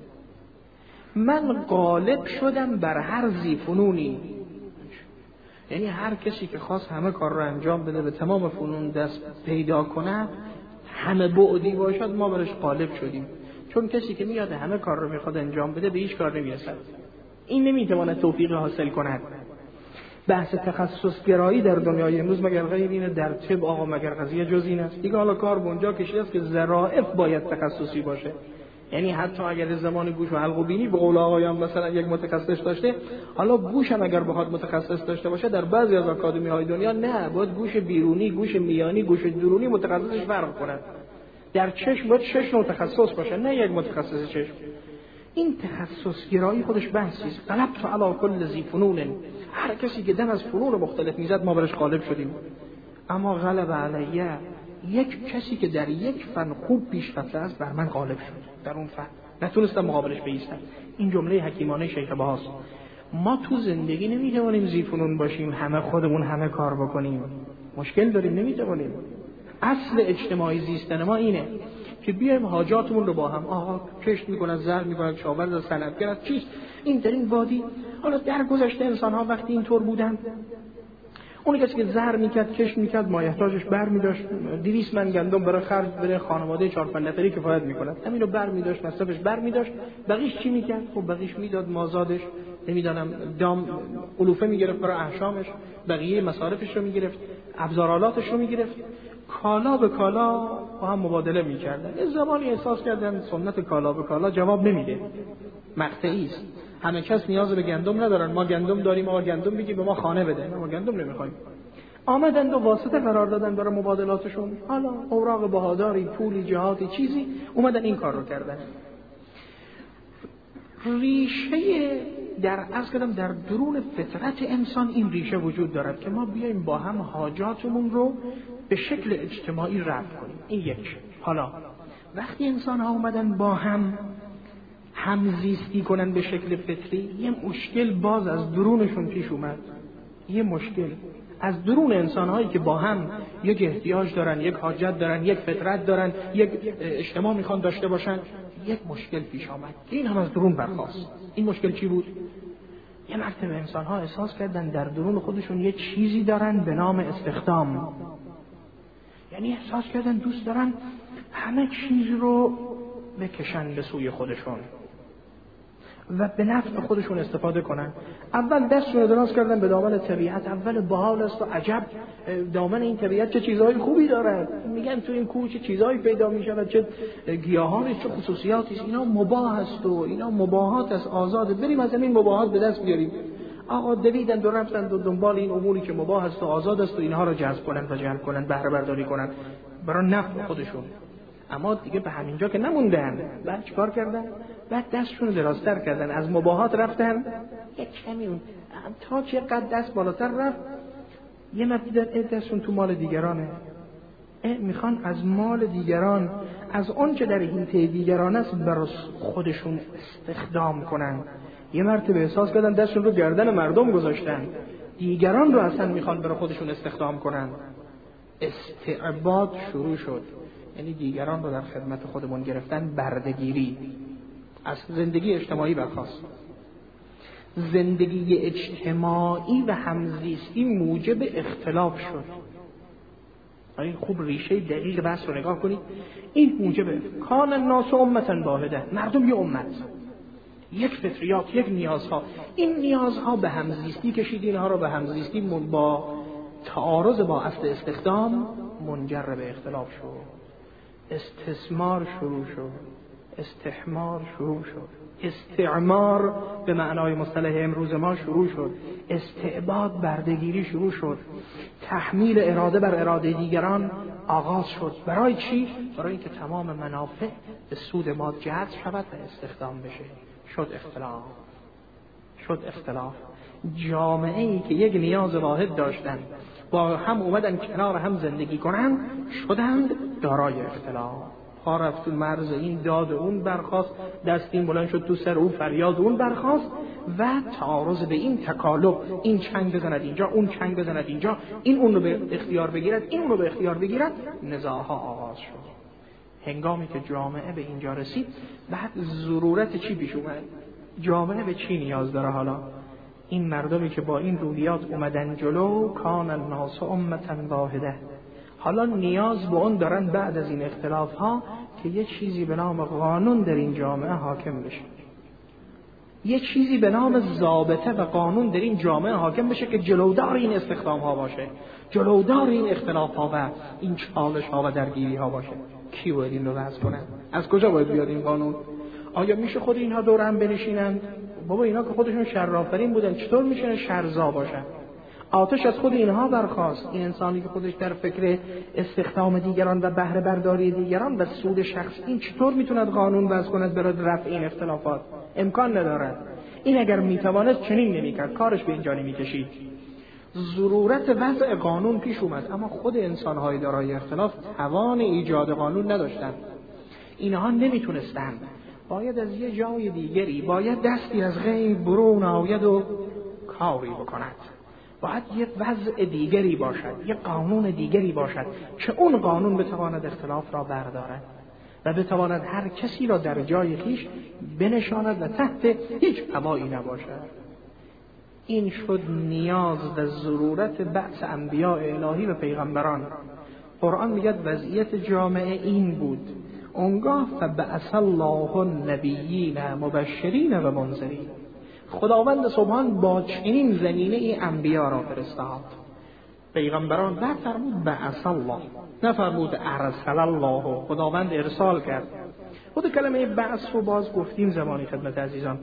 من غالب شدم بر هر ذی فنونی، یعنی هر کسی که خواست همه کار رو انجام بده، به تمام فنون دست پیدا کنه، همه بعدی باشد، ما برش غالب شدیم. چون کسی که میاد همه کار رو میخواد انجام بده به هیچ کار نمیرسد، این نمیتواند توفیق حاصل کند. بحث تخصص گرایی در دنیای امروز مگر غیر اینه؟ در طب آقا مگر قضیه جز این است؟ دیگه حالا کار به اونجا کشیده است که ظرافت باید تخصصی باشه. یعنی حتی اگر زمان گوش و حلق و بینی به قول آقایان مثلا یک متخصص داشته، حالا گوش هم اگر بخواد متخصص داشته باشه در بعضی از آکادمی های دنیا نه، باید گوش بیرونی، گوش میانی، گوش درونی متخصصش فرق کنه. در چشم باید شش نوع تخصص باشه، نه یک متخصص چشم. این تخصص گرایی خودش بحثی است. غلبت علی کل ذی فنون، هر کسی که دم از فنون مختلف میزد ما برش غالب شدیم. اما غلب علیه، یک کسی که در یک فن خوب پیشرفته است بر من غالب شد، در اون فن نتونستم مقابلش بایستم. این جمله حکیمانه شیخ بهاست. ما تو زندگی نمیتوانیم ذی فنون باشیم، همه خودمون همه کار بکنیم، مشکل داریم، نمیتوانیم. اصل اجتماعی زیستن ما اینه که بیایم حاجاتمون رو با هم، آقا کشت میکنن، زرع میکنن، شاورز، صنعتگر، چیست این در این وادی. حالا در گذشته انسان ها وقتی اینطور بودن، اون کسی که زرع میکرد، کشت میکرد، مایحتاجش بر میداشت، دویست من گندم برای خرج برای خانواده چهار پنج نفری کفایت میکند، همین رو بر میداشت، مصرفش بر میداشت. بقیش چی میکرد؟ خب بقیش میداد مازادش، نمیدانم دام علوفه میگرفت برای احشامش، بقیه مصارفش رو میگرفت، ابزارالاتش رو میگرفت، کالا به کالا با هم مبادله میکردن. یه زمانی احساس کردن سنت کالا به کالا جواب نمیده، مقطعی است. همه کس نیاز به گندم ندارن، ما گندم داریم، ما گندم بگی به ما خانه بده، ما گندم نمیخوایم. آمدن و واسطه قرار دادن برای مبادلاتشون، حالا اوراق بهاداری، پولی، جهاتی، چیزی، اومدن این کار رو کردن. ریشه در از کدام در درون فطرت انسان این ریشه وجود دارد که ما بیایم با هم حاجاتمون رو به شکل اجتماعی رفع کنیم. این یک. حالا وقتی انسان ها اومدن با هم همزیستی کنن به شکل فطری، یه مشکل باز از درونشون پیش اومد. یه مشکل از درون انسان هایی که با هم یک احتیاج دارن، یک حاجت دارن، یک فطرت دارن، یک اجتماع میخوان داشته باشن، یک مشکل پیش آمد که این هم از درون برخاست. این مشکل چی بود؟ یه مرتبه انسان ها احساس کردن در درون خودشون یه چیزی دارن به نام استخدام. یعنی احساس کردن دوست دارن همه چیز رو بکشن به سوی خودشون. و به نفع خودشون استفاده کنن. اول دستشون دراز کردن به دامن طبیعت. اول باحال است و عجب دامن این طبیعت چه چیزهای خوبی دارد. میگن تو این کوه چه چیزهایی پیدا میشود، چه گیاهانی، چه خصوصیاتی است. اینا مباح است و اینا مباحات است، آزاده. بریم از این مباحات به دست بیاریم. آقا دویدن و رفتن و دنبال این اموری که مباح است و آزاد است و اینها رو جذب کنن و جلب کنن، بهره برداری کنن برای نفع خودشون. اما دیگه به همینجا که نموندن، بعد چیکار کردن؟ بعد دستشون درازتر کردن، از مباحات رفتن یک کمی اون تا چقدر دست بالاتر رفت، یه مدت دستشون تو مال دیگرانه. میخوان از مال دیگران، از اون که در حیطه دیگران است برای خودشون استخدام کنن. یه مرتبه احساس کردن دستشون رو گردن مردم گذاشتن، دیگران رو اصلا میخوان برای خودشون استخدام کنن. استعباد شروع شد، یعنی دیگران رو در خدمت خودمون گرفتن، بردگیری. از زندگی اجتماعی برخاست. زندگی اجتماعی و همزیستی موجب اختلاف شد. این خوب ریشه دقیق بحث رو نگاه کنید. این موجب کان الناس امة واحده، مردم یه امت، یک فطریات، یک نیازها. این نیازها به همزیستی کشید، اینها رو به همزیستی با تعارض با اصل استخدام منجر به اختلاف شد. استثمار شروع شد، استحمار شروع شد، استعمار به معنای مصطلح امروز ما شروع شد، استعباد، بردگیری شروع شد، تحمیل اراده بر اراده دیگران آغاز شد. برای چی؟ برای اینکه تمام منافع به سود ما جذب شود و استخدام بشه. شد اختلاف، شد اختلاف. جامعه‌ای که یک نیاز واحد داشتن، با هم اومدن کنار هم زندگی کنن، شدند دارای اختلاف. پا رفت تو مرز این داد اون برخاست، دست این بلند شد تو سر اون فریاد اون برخاست و تعارض به این تکالب، این چنگ بزند اینجا، اون چنگ بزند اینجا، این اون رو به اختیار بگیرد، این اون رو به اختیار بگیرد، نزاعها آغاز شد. هنگامی که جامعه به اینجا رسید، بعد ضرورت چی پیش اومد؟ جامعه به چی نیاز داره حالا؟ این مردمی که با این روحیات اومدن جلو، کان الناس امة واحده، حالا نیاز به اون دارن بعد از این اختلاف ها که یه چیزی به نام قانون در این جامعه حاکم بشه، یه چیزی به نام ضابطه و قانون در این جامعه حاکم بشه که جلودار این استخدام ها باشه، جلودار این اختلاف ها و این چالش ها و درگیری ها باشه. کی باید این رو وضع کنه؟ از کجا باید بیاد این قانون؟ آیا میشه خود اینها دور هم بنشینن؟ بابا اینا که خودشون شرآفرین بودن، چطور میشه شرزا باشن؟ آتش از خود اینها برخاست. این انسانی که خودش در فکر استخدام دیگران و بهره برداری دیگران و سود شخص، این چطور میتوند قانون وضع کند برای رفع این اختلافات؟ امکان ندارد. این اگر میتواند چنین نمیکرد، کارش به اینجا نمیکشید. ضرورت وضع قانون پیش اومد، اما خود انسانهای دارای اختلاف توان ایجاد قانون نداشتند. اینها نمیتونستند. باید از یه جای دیگری، باید دستی از غیب برون آید و کاری بکند. باید یه وضع دیگری باشد، یه قانون دیگری باشد که اون قانون بتواند اختلاف را بردارد و بتواند هر کسی را در جای خویش بنشاند و تحت هیچ هوایی نباشد. این شد نیاز و ضرورت بعث انبیاء الهی و پیغمبران. قرآن میگه وضعیت جامعه این بود. اونگاه فبعث الله النبیین مبشرین و منذرین. خداوند سبحان با چنین زمینه ای انبیا را فرستاد، پیغمبران. بعد فرمود بعث الله، نفرمود ارسل الله، خداوند ارسال کرد. خود کلمه بعث رو باز گفتیم زمانی خدمت عزیزان.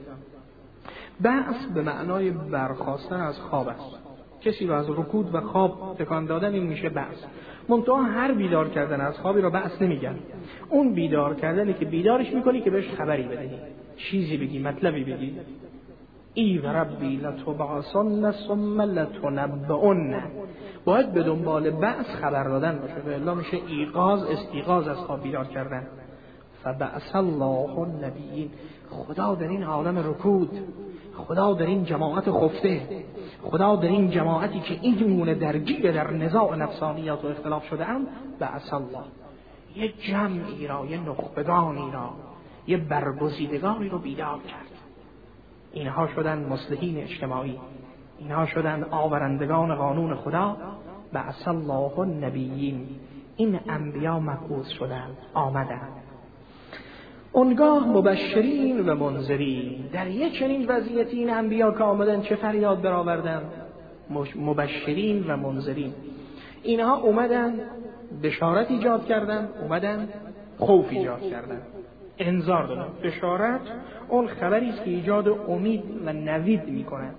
بعث به معنای برخاستن از خواب است. کسی رو از رکود و خواب تکان دادن، این میشه بعث. منتها هر بیدار کردن از خوابی رو بعث نمیگن. اون بیدار کردنی که بیدارش میکنی که بهش خبری بدهی، چیزی بگی، مطلبی بگی. ای و ربی لتبعثن ثم لتنبؤن، باید به دنبال بعث خبر دادن باشه، به الا میشه ایقاظ، استیقاظ از خواب بیدار کردن. فبعث الله النبیین، خدا در این عالم رکود، خدا در این جماعت خفته، خدا در این جماعتی که این گونه درگیر در نزاع نفسانیات و اختلاف شده ام، بعث الله یه جمعی را، یه نخبگانی را، یه برگزیدگانی رو بیدار کرد. اینها شدن مصلحین اجتماعی، اینها شدن آورندگان قانون خدا. بعث الله النبیین، این انبیا مبعوث شدند، آمدند. اونگاه مبشرین و منذرین. در یک چنین وضعیتی این انبیا که آمدن چه فریاد برآوردن؟ مبشرین و منذرین. اینها اومدن بشارت ایجاد کردن، اومدن خوف ایجاد کردن، انذار دادن. بشارت اون خبری است که ایجاد امید و نوید می‌کند.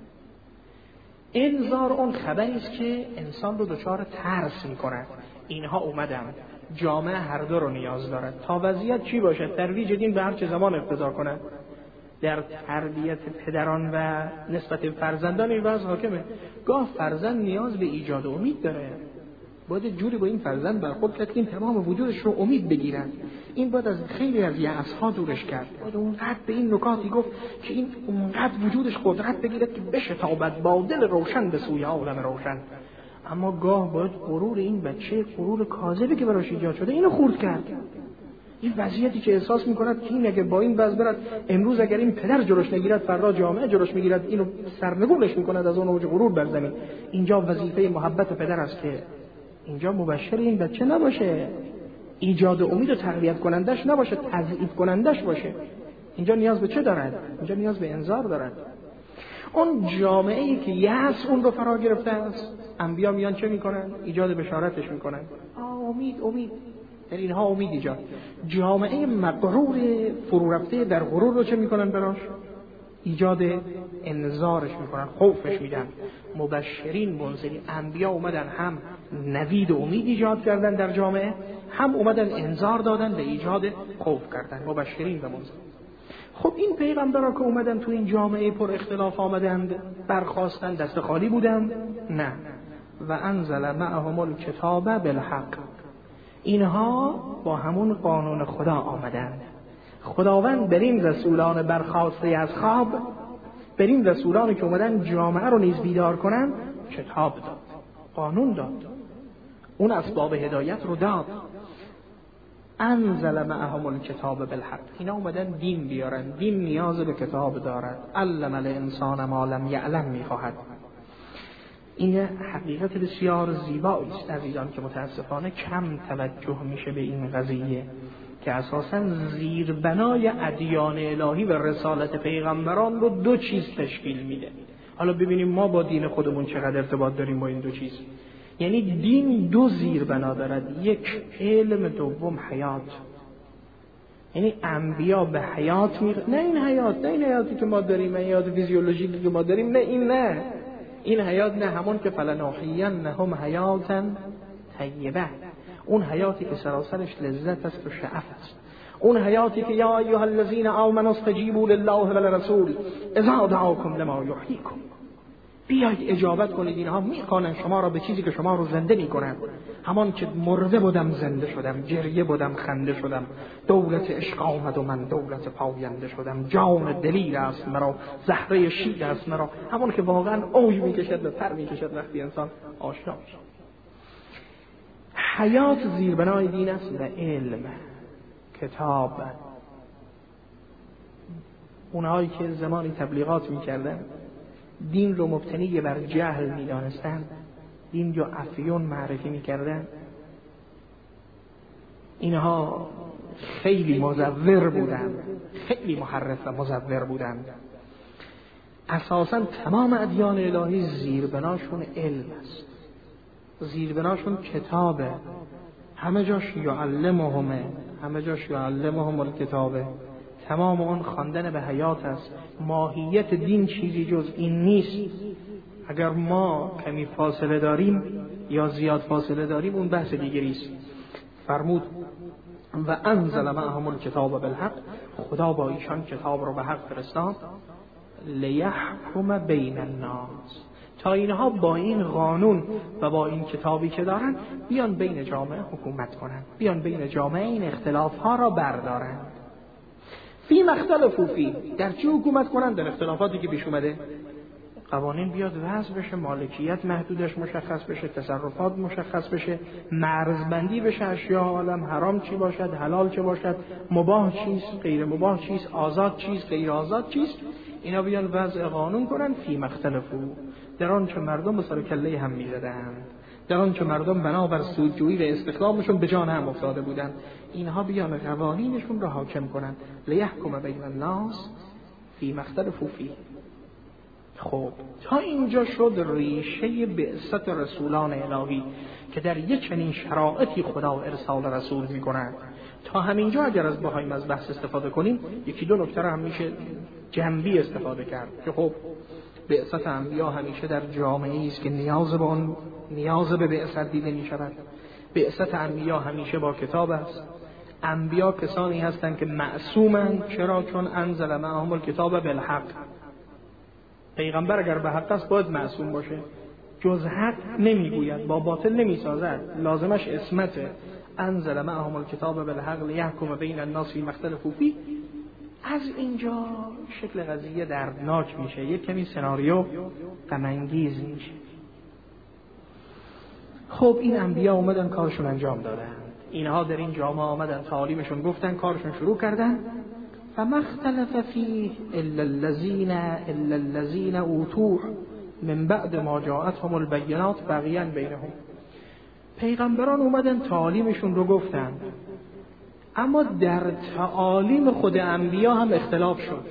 انذار اون خبری است که انسان رو دچار ترس می‌کند. اینها اومدن، جامعه هر دو رو نیاز دارد. تا وضعیت چی باشد؟ ترویج دین به هر چه زمان اقتضا کند. در تربیت پدران و نسبت به فرزندان این وضع حاکمه. گاه فرزند نیاز به ایجاد امید داره، باید جوری با این فرزند برخورد کرد که این تمام وجودش رو امید بگیرن. این باید از خیلی از یأس‌ها دورش کرد، باید اونقدر به این نکاتی گفت که این اونقدر وجودش قدرت بگیرد که بشتابد با دل روشن به سوی عالم روشن. اما گاه باید غرور این بچه، غرور کاذبی که براش ایجاد شده، اینو خورد کرد. این وضعیتی که احساس می‌کند که این اگه با این وضع برد، امروز اگر این پدر جلوش نگیرد فردا جامعه جلوش میگیرد، اینو سرنگونش می‌کند از اون اوج غرور بر زمین. اینجا وظیفه محبت پدر است که اینجا مبشر این بچه نباشه، ایجاد امید و تقویت کنندش نباشه، تضعیف کنندش باشه. اینجا نیاز به چه دارد؟ اینجا نیاز به انذار دارد. اون جامعه‌ای که یأس اون رو فرا گرفته است، انبیا میان چه میکنن؟ ایجاد بشارتش میکنن. آه امید، امید. در اینها امید ایجاد. جامعه مغرور فرو رفته در غرور رو چه میکنن براش؟ ایجاد انذارش میکنن، خوفش میدن. مبشرین منذرین. انبیا اومدن هم نوید و امید ایجاد کردن در جامعه، هم اومدن انذار دادن به ایجاد خوف کردن. مبشرین و منذرین. خب این پیغمبران که اومدن تو این جامعه پر اختلاف آمدند، برخواستن، دست خالی بودند؟ نه. و انزل معهم الکتاب بالحق. اینها با همون قانون خدا آمدند. خداوند بر این رسولان برخاسته از خواب، بر این رسولانی که اومدن جامعه رو نیز بیدار کنن، کتاب داد، قانون داد، اون اسباب هدایت رو داد. انزل معهم الکتاب بالحق. اینا اومدن دین بیارن. دین نیاز به کتاب دارد. علم الانسان ما لم یعلم میخواهد. این حقیقت بسیار زیبایی است عزیزان که متاسفانه کم توجه میشه به این قضیه که اساساً زیربنای ادیان الهی و رسالت پیغمبران رو دو چیز تشکیل میده. حالا ببینیم ما با دین خودمون چقدر ارتباط داریم با این دو چیز. یعنی دین دو زیربنا دارد، یک علم، دوم حیات. یعنی انبیا به حیات می نه این حیات، نه این حیاتی که ما داریم، این حیات فیزیولوژیکی که ما داریم، نه این نه این حیات نه همون که فلنحینهم حیاتا طیبه، اون حیاتی که سراسرش لذت است و شعف است. اون حیاتی که یا ایها الذین آمنوا استجیبوا لله وللرسول اذا دعاکم لما یحییکم. بیاید اجابت کنید، اینها میخوانن شما را به چیزی که شما رو زنده میکنن. همان که مرده بودم زنده شدم، جریه بودم خنده شدم، دولت عشق آمد و من دولت پاینده شدم، جان دلیر است مرا، زهره شیر است مرا. همون که واقعا اوج میکشد و پر میکشد وقتی انسان آشنا میشه. حیات زیربنای دین است و علم، کتاب. اونهایی که زمانی تبلیغات میکردن، دین رو مبتنی بر جهل می‌دانستند، دین رو افیون معرفی می‌کردند، اینها خیلی مزور بودند، خیلی محرف و مزور بودند. اساساً تمام ادیان الهی زیربناشون علم است، زیربناشون کتابه. همه جاش یعلمهم، همه جاش یعلمهم الکتابه. تمام اون خواندن به حیات است. ماهیت دین چیزی جز این نیست. اگر ما کمی فاصله داریم یا زیاد فاصله داریم اون بحث دیگری است. فرمود و انزل معهم الکتاب بالحق. خدا با ایشان کتاب رو به حق فرستاد. لیحکم بین الناس، تا اینها با این قانون و با این کتابی که دارن بیان بین جامعه حکومت کنن، بیان بین جامعه این اختلاف ها را بردارن. فی مختلفو فی، در چی حکومت کنن؟ در اختلافاتی که پیش اومده. قوانین بیاد وضع بشه، مالکیت محدودش مشخص بشه، تصرفات مشخص بشه، مرزبندی بشه، اشیاء عالم حرام چی باشد، حلال چی باشد، مباح چیست، غیر مباح چیست، آزاد چیست، غیر آزاد چیست. اینا بیان وضع قانون کنن. فی مختلفو، در آن چه مردم به سر کله هم میزدند، در آنچه مردم بنابر سودجویی و استخدامشون به جان هم افتاده بودند، اینها بیان قوانینشون را حاکم کنند. لیحکم بین الناس فیما اختلفوا فیه. خب تا اینجا شد ریشه بعثت رسولان الهی که در یک چنین شرایطی خدا ارسال رسول می‌کند. تا همینجا اگر از بخوایم از بحث استفاده کنیم، یکی دو نکته را هم میشه جنبی استفاده کرد که خب بعثت انبیا همیشه در جامعه‌ای است که نیاز به اون نیاز به بعثت دیده می‌شود. بعثت انبیا همیشه با کتاب است. انبیا کسانی هستند که معصومند. چرا؟ چون انزل معهم الکتاب بالحق. پیغمبر اگر به حق است باید معصوم باشه، جز حق نمیگوید، با باطل نمیسازد، لازمش عصمته. انزل معهم الکتاب بالحق لیحکم بین الناس فیما اختلفوا فیه. از اینجا شکل قضیه دردناک میشه، یک کمی سناریو غم انگیز میشه. خب این انبیا اومدن کارشون انجام دادن، اینها در این جامعه آمدن تعالیمشون گفتن، کارشون شروع کردن. فما اختلف فیه الا الذین الا الذین اوتوه من بعد ما جاءتهم البینات بغیا بینهم. پیغمبران اومدن تعالیمشون رو گفتن، اما در تعالیم خود انبیا هم اختلاف شد.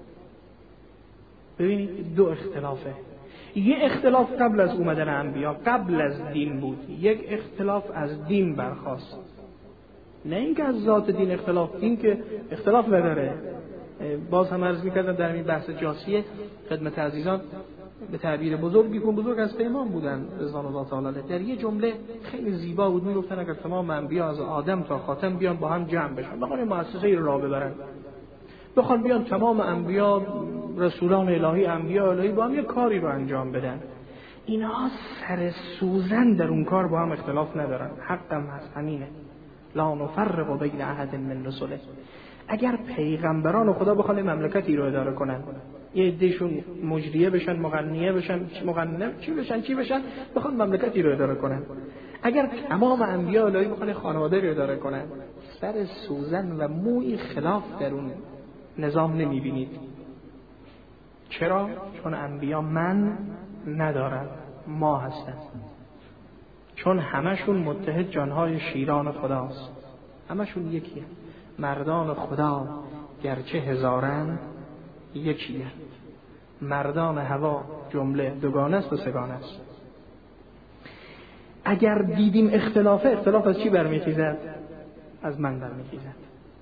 ببینید دو اختلافه. یک اختلاف قبل از اومدن انبیا، قبل از دین بود. یک اختلاف از دین برخاست. نه اینکه از ذات دین اختلاف، دین که اختلاف نداره. باز هم عرض می‌کردم در این بحث جاسیه خدمت عزیزان، به تعبیر بزرگی کن بزرگ از پیمان بودن رضوان الله تعالی علیه، در یه جمله خیلی زیبا بود، میگفتن اگر تمام انبیا از آدم تا خاتم بیان با هم جمع بشن، بخوان مؤسسه‌ای رو راه ببرن، بخوان بیان تمام انبیا رسولان الهی انبیا الهی با هم یه کاری رو انجام بدن، اینها سر سوزن در اون کار با هم اختلاف ندارن. حقم هست همینه، لا نفرق بین احد من رسله. اگر پیغمبران خدا بخوان مملکتی رو اداره کنن، یه عدهشون مجریه بشن، مغنیه بشن، مغنم چی بشن چی بشن بخوان مملکتی رو اداره کنن، اگر تمام انبیا الهی بخوان خانواده رو اداره کنن، سر سوزن و موی خلاف در اون نظام نمیبینید. چرا؟ چون انبیا من ندارن، ما هستن. چون همشون متحد جانهای شیران خداست، همشون یکیه. مردان خدا گرچه هزارن یکیه، مردان هوا جمله دوگانه است و سگانه است. اگر دیدیم اختلافه، اختلاف از چی برمیخیزد؟ از من برمیخیزد.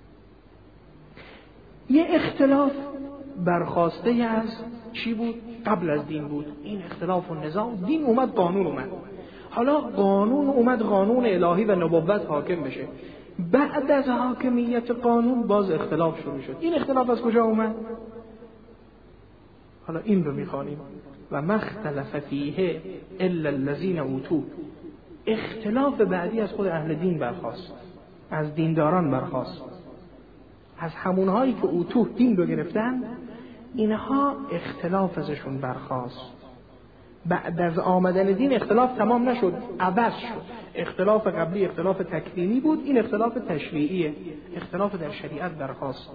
یه اختلاف برخواسته از چی بود؟ قبل از دین بود. این اختلاف و نظام، دین اومد قانون اومد، حالا قانون اومد، قانون الهی و نبوت حاکم بشه. بعد از حاکمیت قانون باز اختلاف شروع شد. این اختلاف از کجا اومد؟ حالا این رو میخوانیم و مختلف فیه الا الذین اوتوه. اختلاف بعدی از خود اهل دین برخاست، از دینداران برخاست، از همونهایی که اوتوه دین رو گرفتن، اینها اختلاف ازشون برخاست. بعد از آمدن دین اختلاف تمام نشد، عوض شد. اختلاف قبلی اختلاف تکوینی بود، این اختلاف تشریعیه، اختلاف در شریعت برخاست.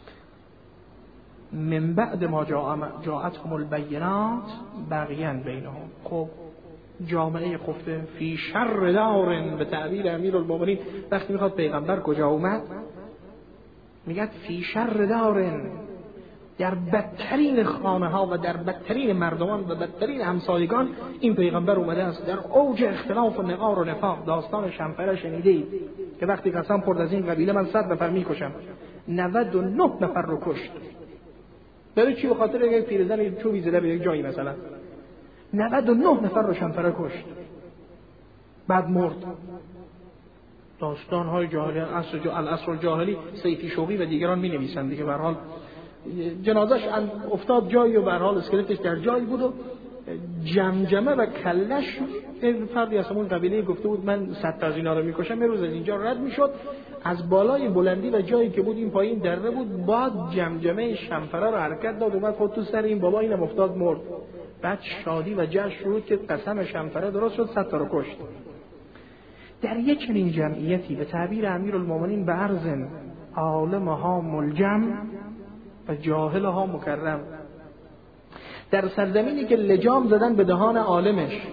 من بعد ما جاءتهم البینات بغیا بینهم. خب جامعه خفته فی شر دار، به تعبیر امیرالمومنین وقتی میخواد پیغمبر کجا اومد میگه فی شر دار، در بدترین خانه ها و در بدترین مردمان و بدترین همسایگان این پیغمبر اومده است. در اوج اختلاف و نقار و نفاق. داستان شنفره شنیدید که وقتی قسم خورد از این قبیله من صد نفر میکشم، نود و نه نفر رو کشت. برای چی؟ به خاطر یک پیرزن چوبی زده به یک جایی مثلا. نود و نه نفر رو شنفره کشت، بعد مرد. داستان های جاهلی، العصر الجاهلی، سیفی شوقی و دیگران می نویسند دیگه. به هر حال جنازش افتاد جایی و به هر حال اسکلتش در جایی بود و جمجمه و کلش، فردی از همون قبیله گفته بود من صد تا از اینا رو میکشم، یه روز از اینجا رد میشد، از بالای بلندی و جایی که بود این پایین دره بود، بعد جمجمه شنفره رو حرکت داد اومد خود تو سر این بابا، اینم افتاد مرد. بعد شادی و جشن شروع که قسم شنفره درست شد، صد تا رو کشت. در یک چنین جمعیتی به تعبیر امیرالمومنین به عرض عالمها ملجم و جاهلها مکرم، در سرزمینی که لجام زدن به دهان عالمش،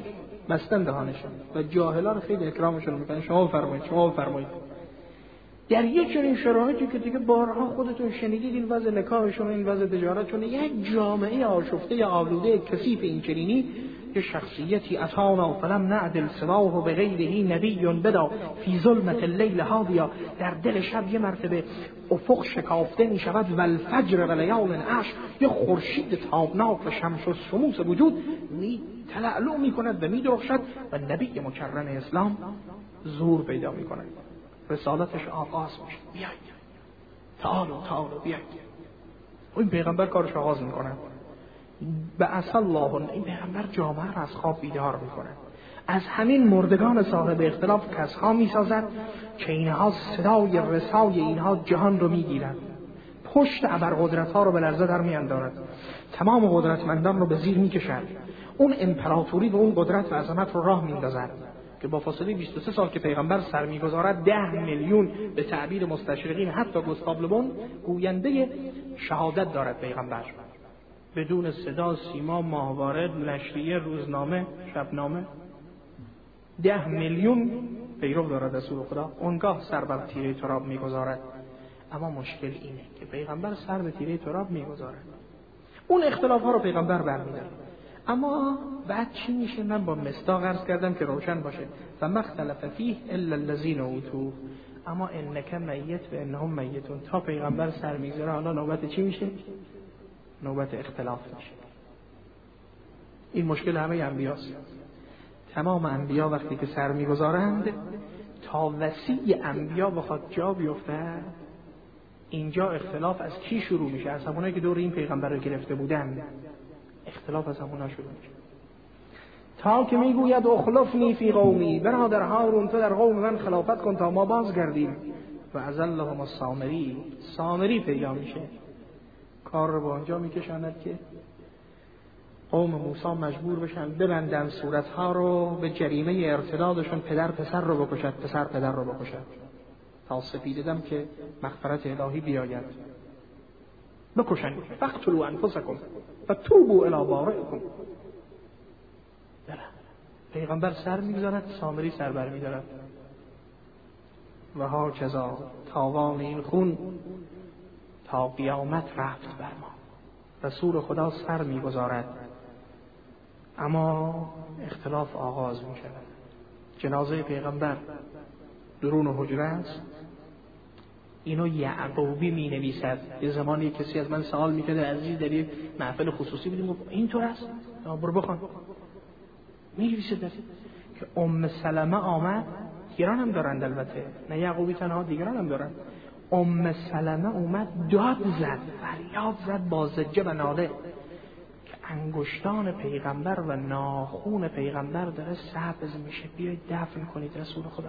بستن دهانشون و جاهلا رو خیلی اکرامشون میکنن، شما فرمایید شما فرمایید. در یک چنین شرایطی که دیگه بارها خودتون شنیدید این وضع نکاحشون، این وضع تجارتشون، یک جامعه آشفته یا آلوده کثیف این چنینی، که شخصیتی اتانا فلم نعدل سواه بغیره نبی بدا فی ظلمت اللیل هادیا، در دل شب یه مرتبه افق شکافته می شود و الفجر و لیال عشر، یه خورشید تابناک و شمس و شموس وجود می تلألؤ می کند و می درخشد و نبی مکرم اسلام ظهور پیدا می کند، رسالتش آغاز میشه. بیاید تعالوا تعالوا بیاید. این پیغمبر کارش آغاز میکنه. بعث الله، این پیغمبر جامعه را از خواب بیدار میکنه. از همین مردگان صاحب اختلاف کسها میسازد که اینها صدای رسای اینها جهان رو میگیرند، پشت ابرقدرت ها رو به لرزه در میاندارد، تمام قدرتمندان رو به زیر میکشد، اون امپراتوری و اون قدرت و عظمت رو راه میندازد که با فاصله بیست و سه سال که پیغمبر سر میگذارد ده میلیون به تعبیر مستشرقین حتی گوستاو لوبون گوینده شهادت دارد پیغمبر، بدون صدا سیما ماهواره نشریه روزنامه شبنامه ده میلیون پیرو دارد رسول خدا، اونگاه سر بر تیره تراب میگذارد. اما مشکل اینه که پیغمبر سر به تیره تراب میگذارد، اون اختلاف ها رو پیغمبر برمی‌داره. اما بعد چی میشه؟ من با مصداق عرض کردم که روشن باشه، فما اختلف فیه الا الذین اوتوه، اما انک میت و انهم میتون، تا پیغمبر سر میگذاره حالا نوبت چی میشه؟ نوبت اختلاف میشه. این مشکل همه انبیاست. تمام انبیا وقتی که سر میگذارند تا وصی انبیا بخواد جا بیفته، اینجا اختلاف از کی شروع میشه؟ از همونایی که دور این پیغمبر رو گرفته بودن. اختلاف از همونا شروع میشه تا که میگوید اخلفنی فی قومی، برادر هارون تو در قوم من خلافت کن تا ما بازگردیم. و ازلهم السامری، سامری پیدا میشه، کار رو به آنجا میکشاند که قوم موسی مجبور بشن ببندن صورتها رو به جریمه ارتدادشون، پدر پسر رو بکشد، پسر پدر رو بکشد، تا سپیددم که مغفرت الهی بیاید. بکشن، فقتلوا انفسکم فتوبوا الی بارئکم. پیغمبر سر میگذارد، سامری سر بر میدارد. و ها کذا تاوان این خون تا قیامت رفت بر ما. رسول خدا سر میگذارد اما اختلاف آغاز می شود. جنازه پیغمبر درون حجره است. اینو یعقوبی می نویسد. یه زمانی کسی از من سوال می کرده، عزیز در یک محفل خصوصی بودیم، اینطور است؟ برو بخوان. می نویسد که ام سلمه آمد، دیگران هم دارند البته، نه یعقوبی تنها، دیگران هم دارند. ام سلمه اومد داد زد، فریاد زد با زجه و ناله که انگشتان پیغمبر و ناخون پیغمبر داره سبز میشه، بیاید دفن کنید رسول خدا.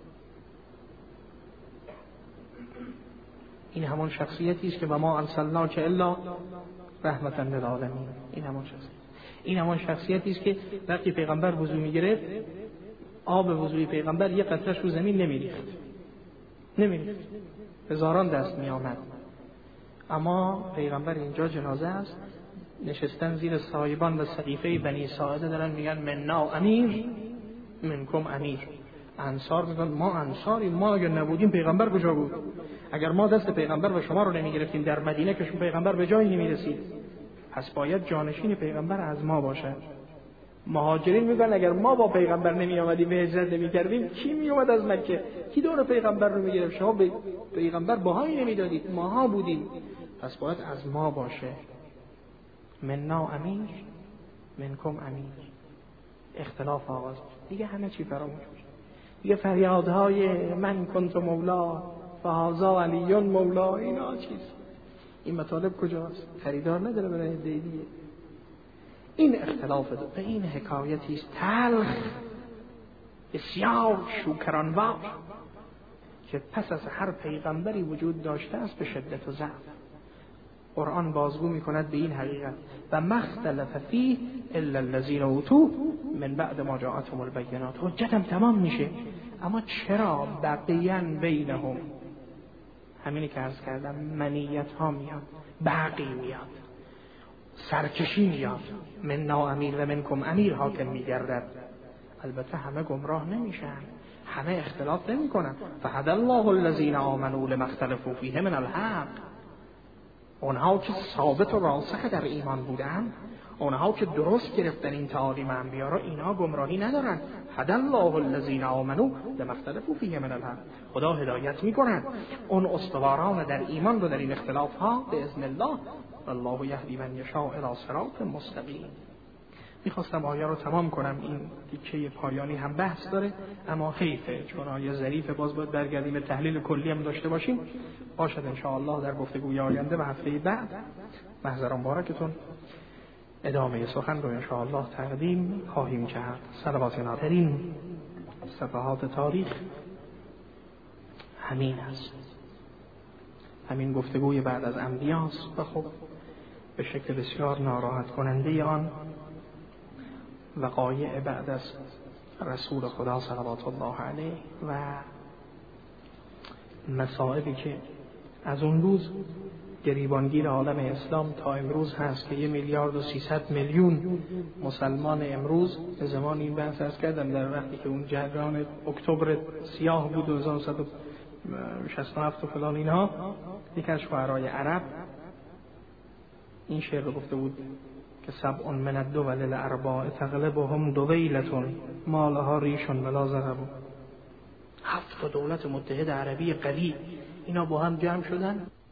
این همون شخصیتی است که و ما ارسلناک الا رحمتا للعالمین. این همون شخصیت این همون شخصیتی است که وقتی پیغمبر وضو میگرفت، آب وضوی پیغمبر یک قطره‌اش رو زمین نمیریخت نمیریخت هزاران دست می آمد. اما پیغمبر اینجا جنازه است، نشستن زیر سایبان و سقیفه بنی ساعده دارن میگن مننا امیر منکم امیر. انصار میگن ما انصاری، ما اگر نبودیم پیغمبر کجا بود؟ اگر ما دست پیغمبر و شما رو نمی گرفتیم در مدینه که شما پیغمبر به جایی نمی رسید، پس باید جانشین پیغمبر از ما باشد. مهاجرین میگن اگر ما با پیغمبر نمی آمدیم و هجرت نمی کردیم، کی می اومد از مکه؟ کی دور پیغمبر رو می گرفت؟ شما به پیغمبر بهایی نمی دادید، ماها بودیم، پس باید از ما باشه. مننا امیر منکم امیر. اختلاف آغاز دیگه، همه چی فراموش میشه دیگه. فریادهای من کنت مولا فهذا علی مولا، اینا چیز، این مطالب کجاست؟ خریدار نداره برای دیگه. این اختلاف دو به این حکایتی است تلخ بسیار شوکرانوار که پس از هر پیغمبری وجود داشته است به شدت و ضعف. قرآن بازگو می کند به این حقیقت و مختلف فیه الا الذین اوتوه من بعد ما جاءتهم البینات. حجتم تمام میشه، اما چرا بقیان بینهم؟ همینی که عرض کردم، منیت ها میاد، بقی میاد، سرکشی میاد، مننا امیر و منکم امیر حاکم میگردد. البته همه گمراه نمیشن، همه اختلاف نمیکنن. فهدی الله الذین آمنوا لما اختلفوا فیه من الحق. اونها که ثابت و راسخ در ایمان بودن، اونها که درست گرفتن این تعالیم انبیا را، اینا گمراهی ندارن. هدی الله الذین آمنوا لما اختلفوا فیه من الحق. خدا هدایت میکنه اون استواران در ایمان رو در این اختلاف ها باذن الله. والله یهدی من یشاء الی صراط مستقیم. میخواستم آیه رو تمام کنم، این تیکه پایانی هم بحث داره اما حیفه، چون آیه ظریفه، باز باید برگردیم به تحلیل کلی هم داشته باشیم. باشد ان شاء الله در گفتگوی آینده و هفته بعد محضر مبارکتون ادامه سخن رو ان شاء الله تقدیم خواهیم کرد. صلوات ناترین صفحات تاریخ همین است، همین گفتگوی بعد از انبیاست و خب به شکل بسیار ناراحت کننده آن وقایع بعد از رسول خدا صلوات الله علیه و مصائبی که از اون روز گریبانگیر عالم اسلام تا امروز هست که یه میلیارد و سیصد میلیون مسلمان امروز، به زمان این بحث ارز کردم در وقتی که اون جریان اکتبر سیاه بود و هزار و سیصد و شصت و هفت و فلان اینها، یک از شعرای عرب این شعر رو گفته بود که سبع من الدول الارباع تغلبهم دویلتون ما لها ریش ولا ضرب. هفت دولت متحد عربی قوی اینا با هم جمع شدن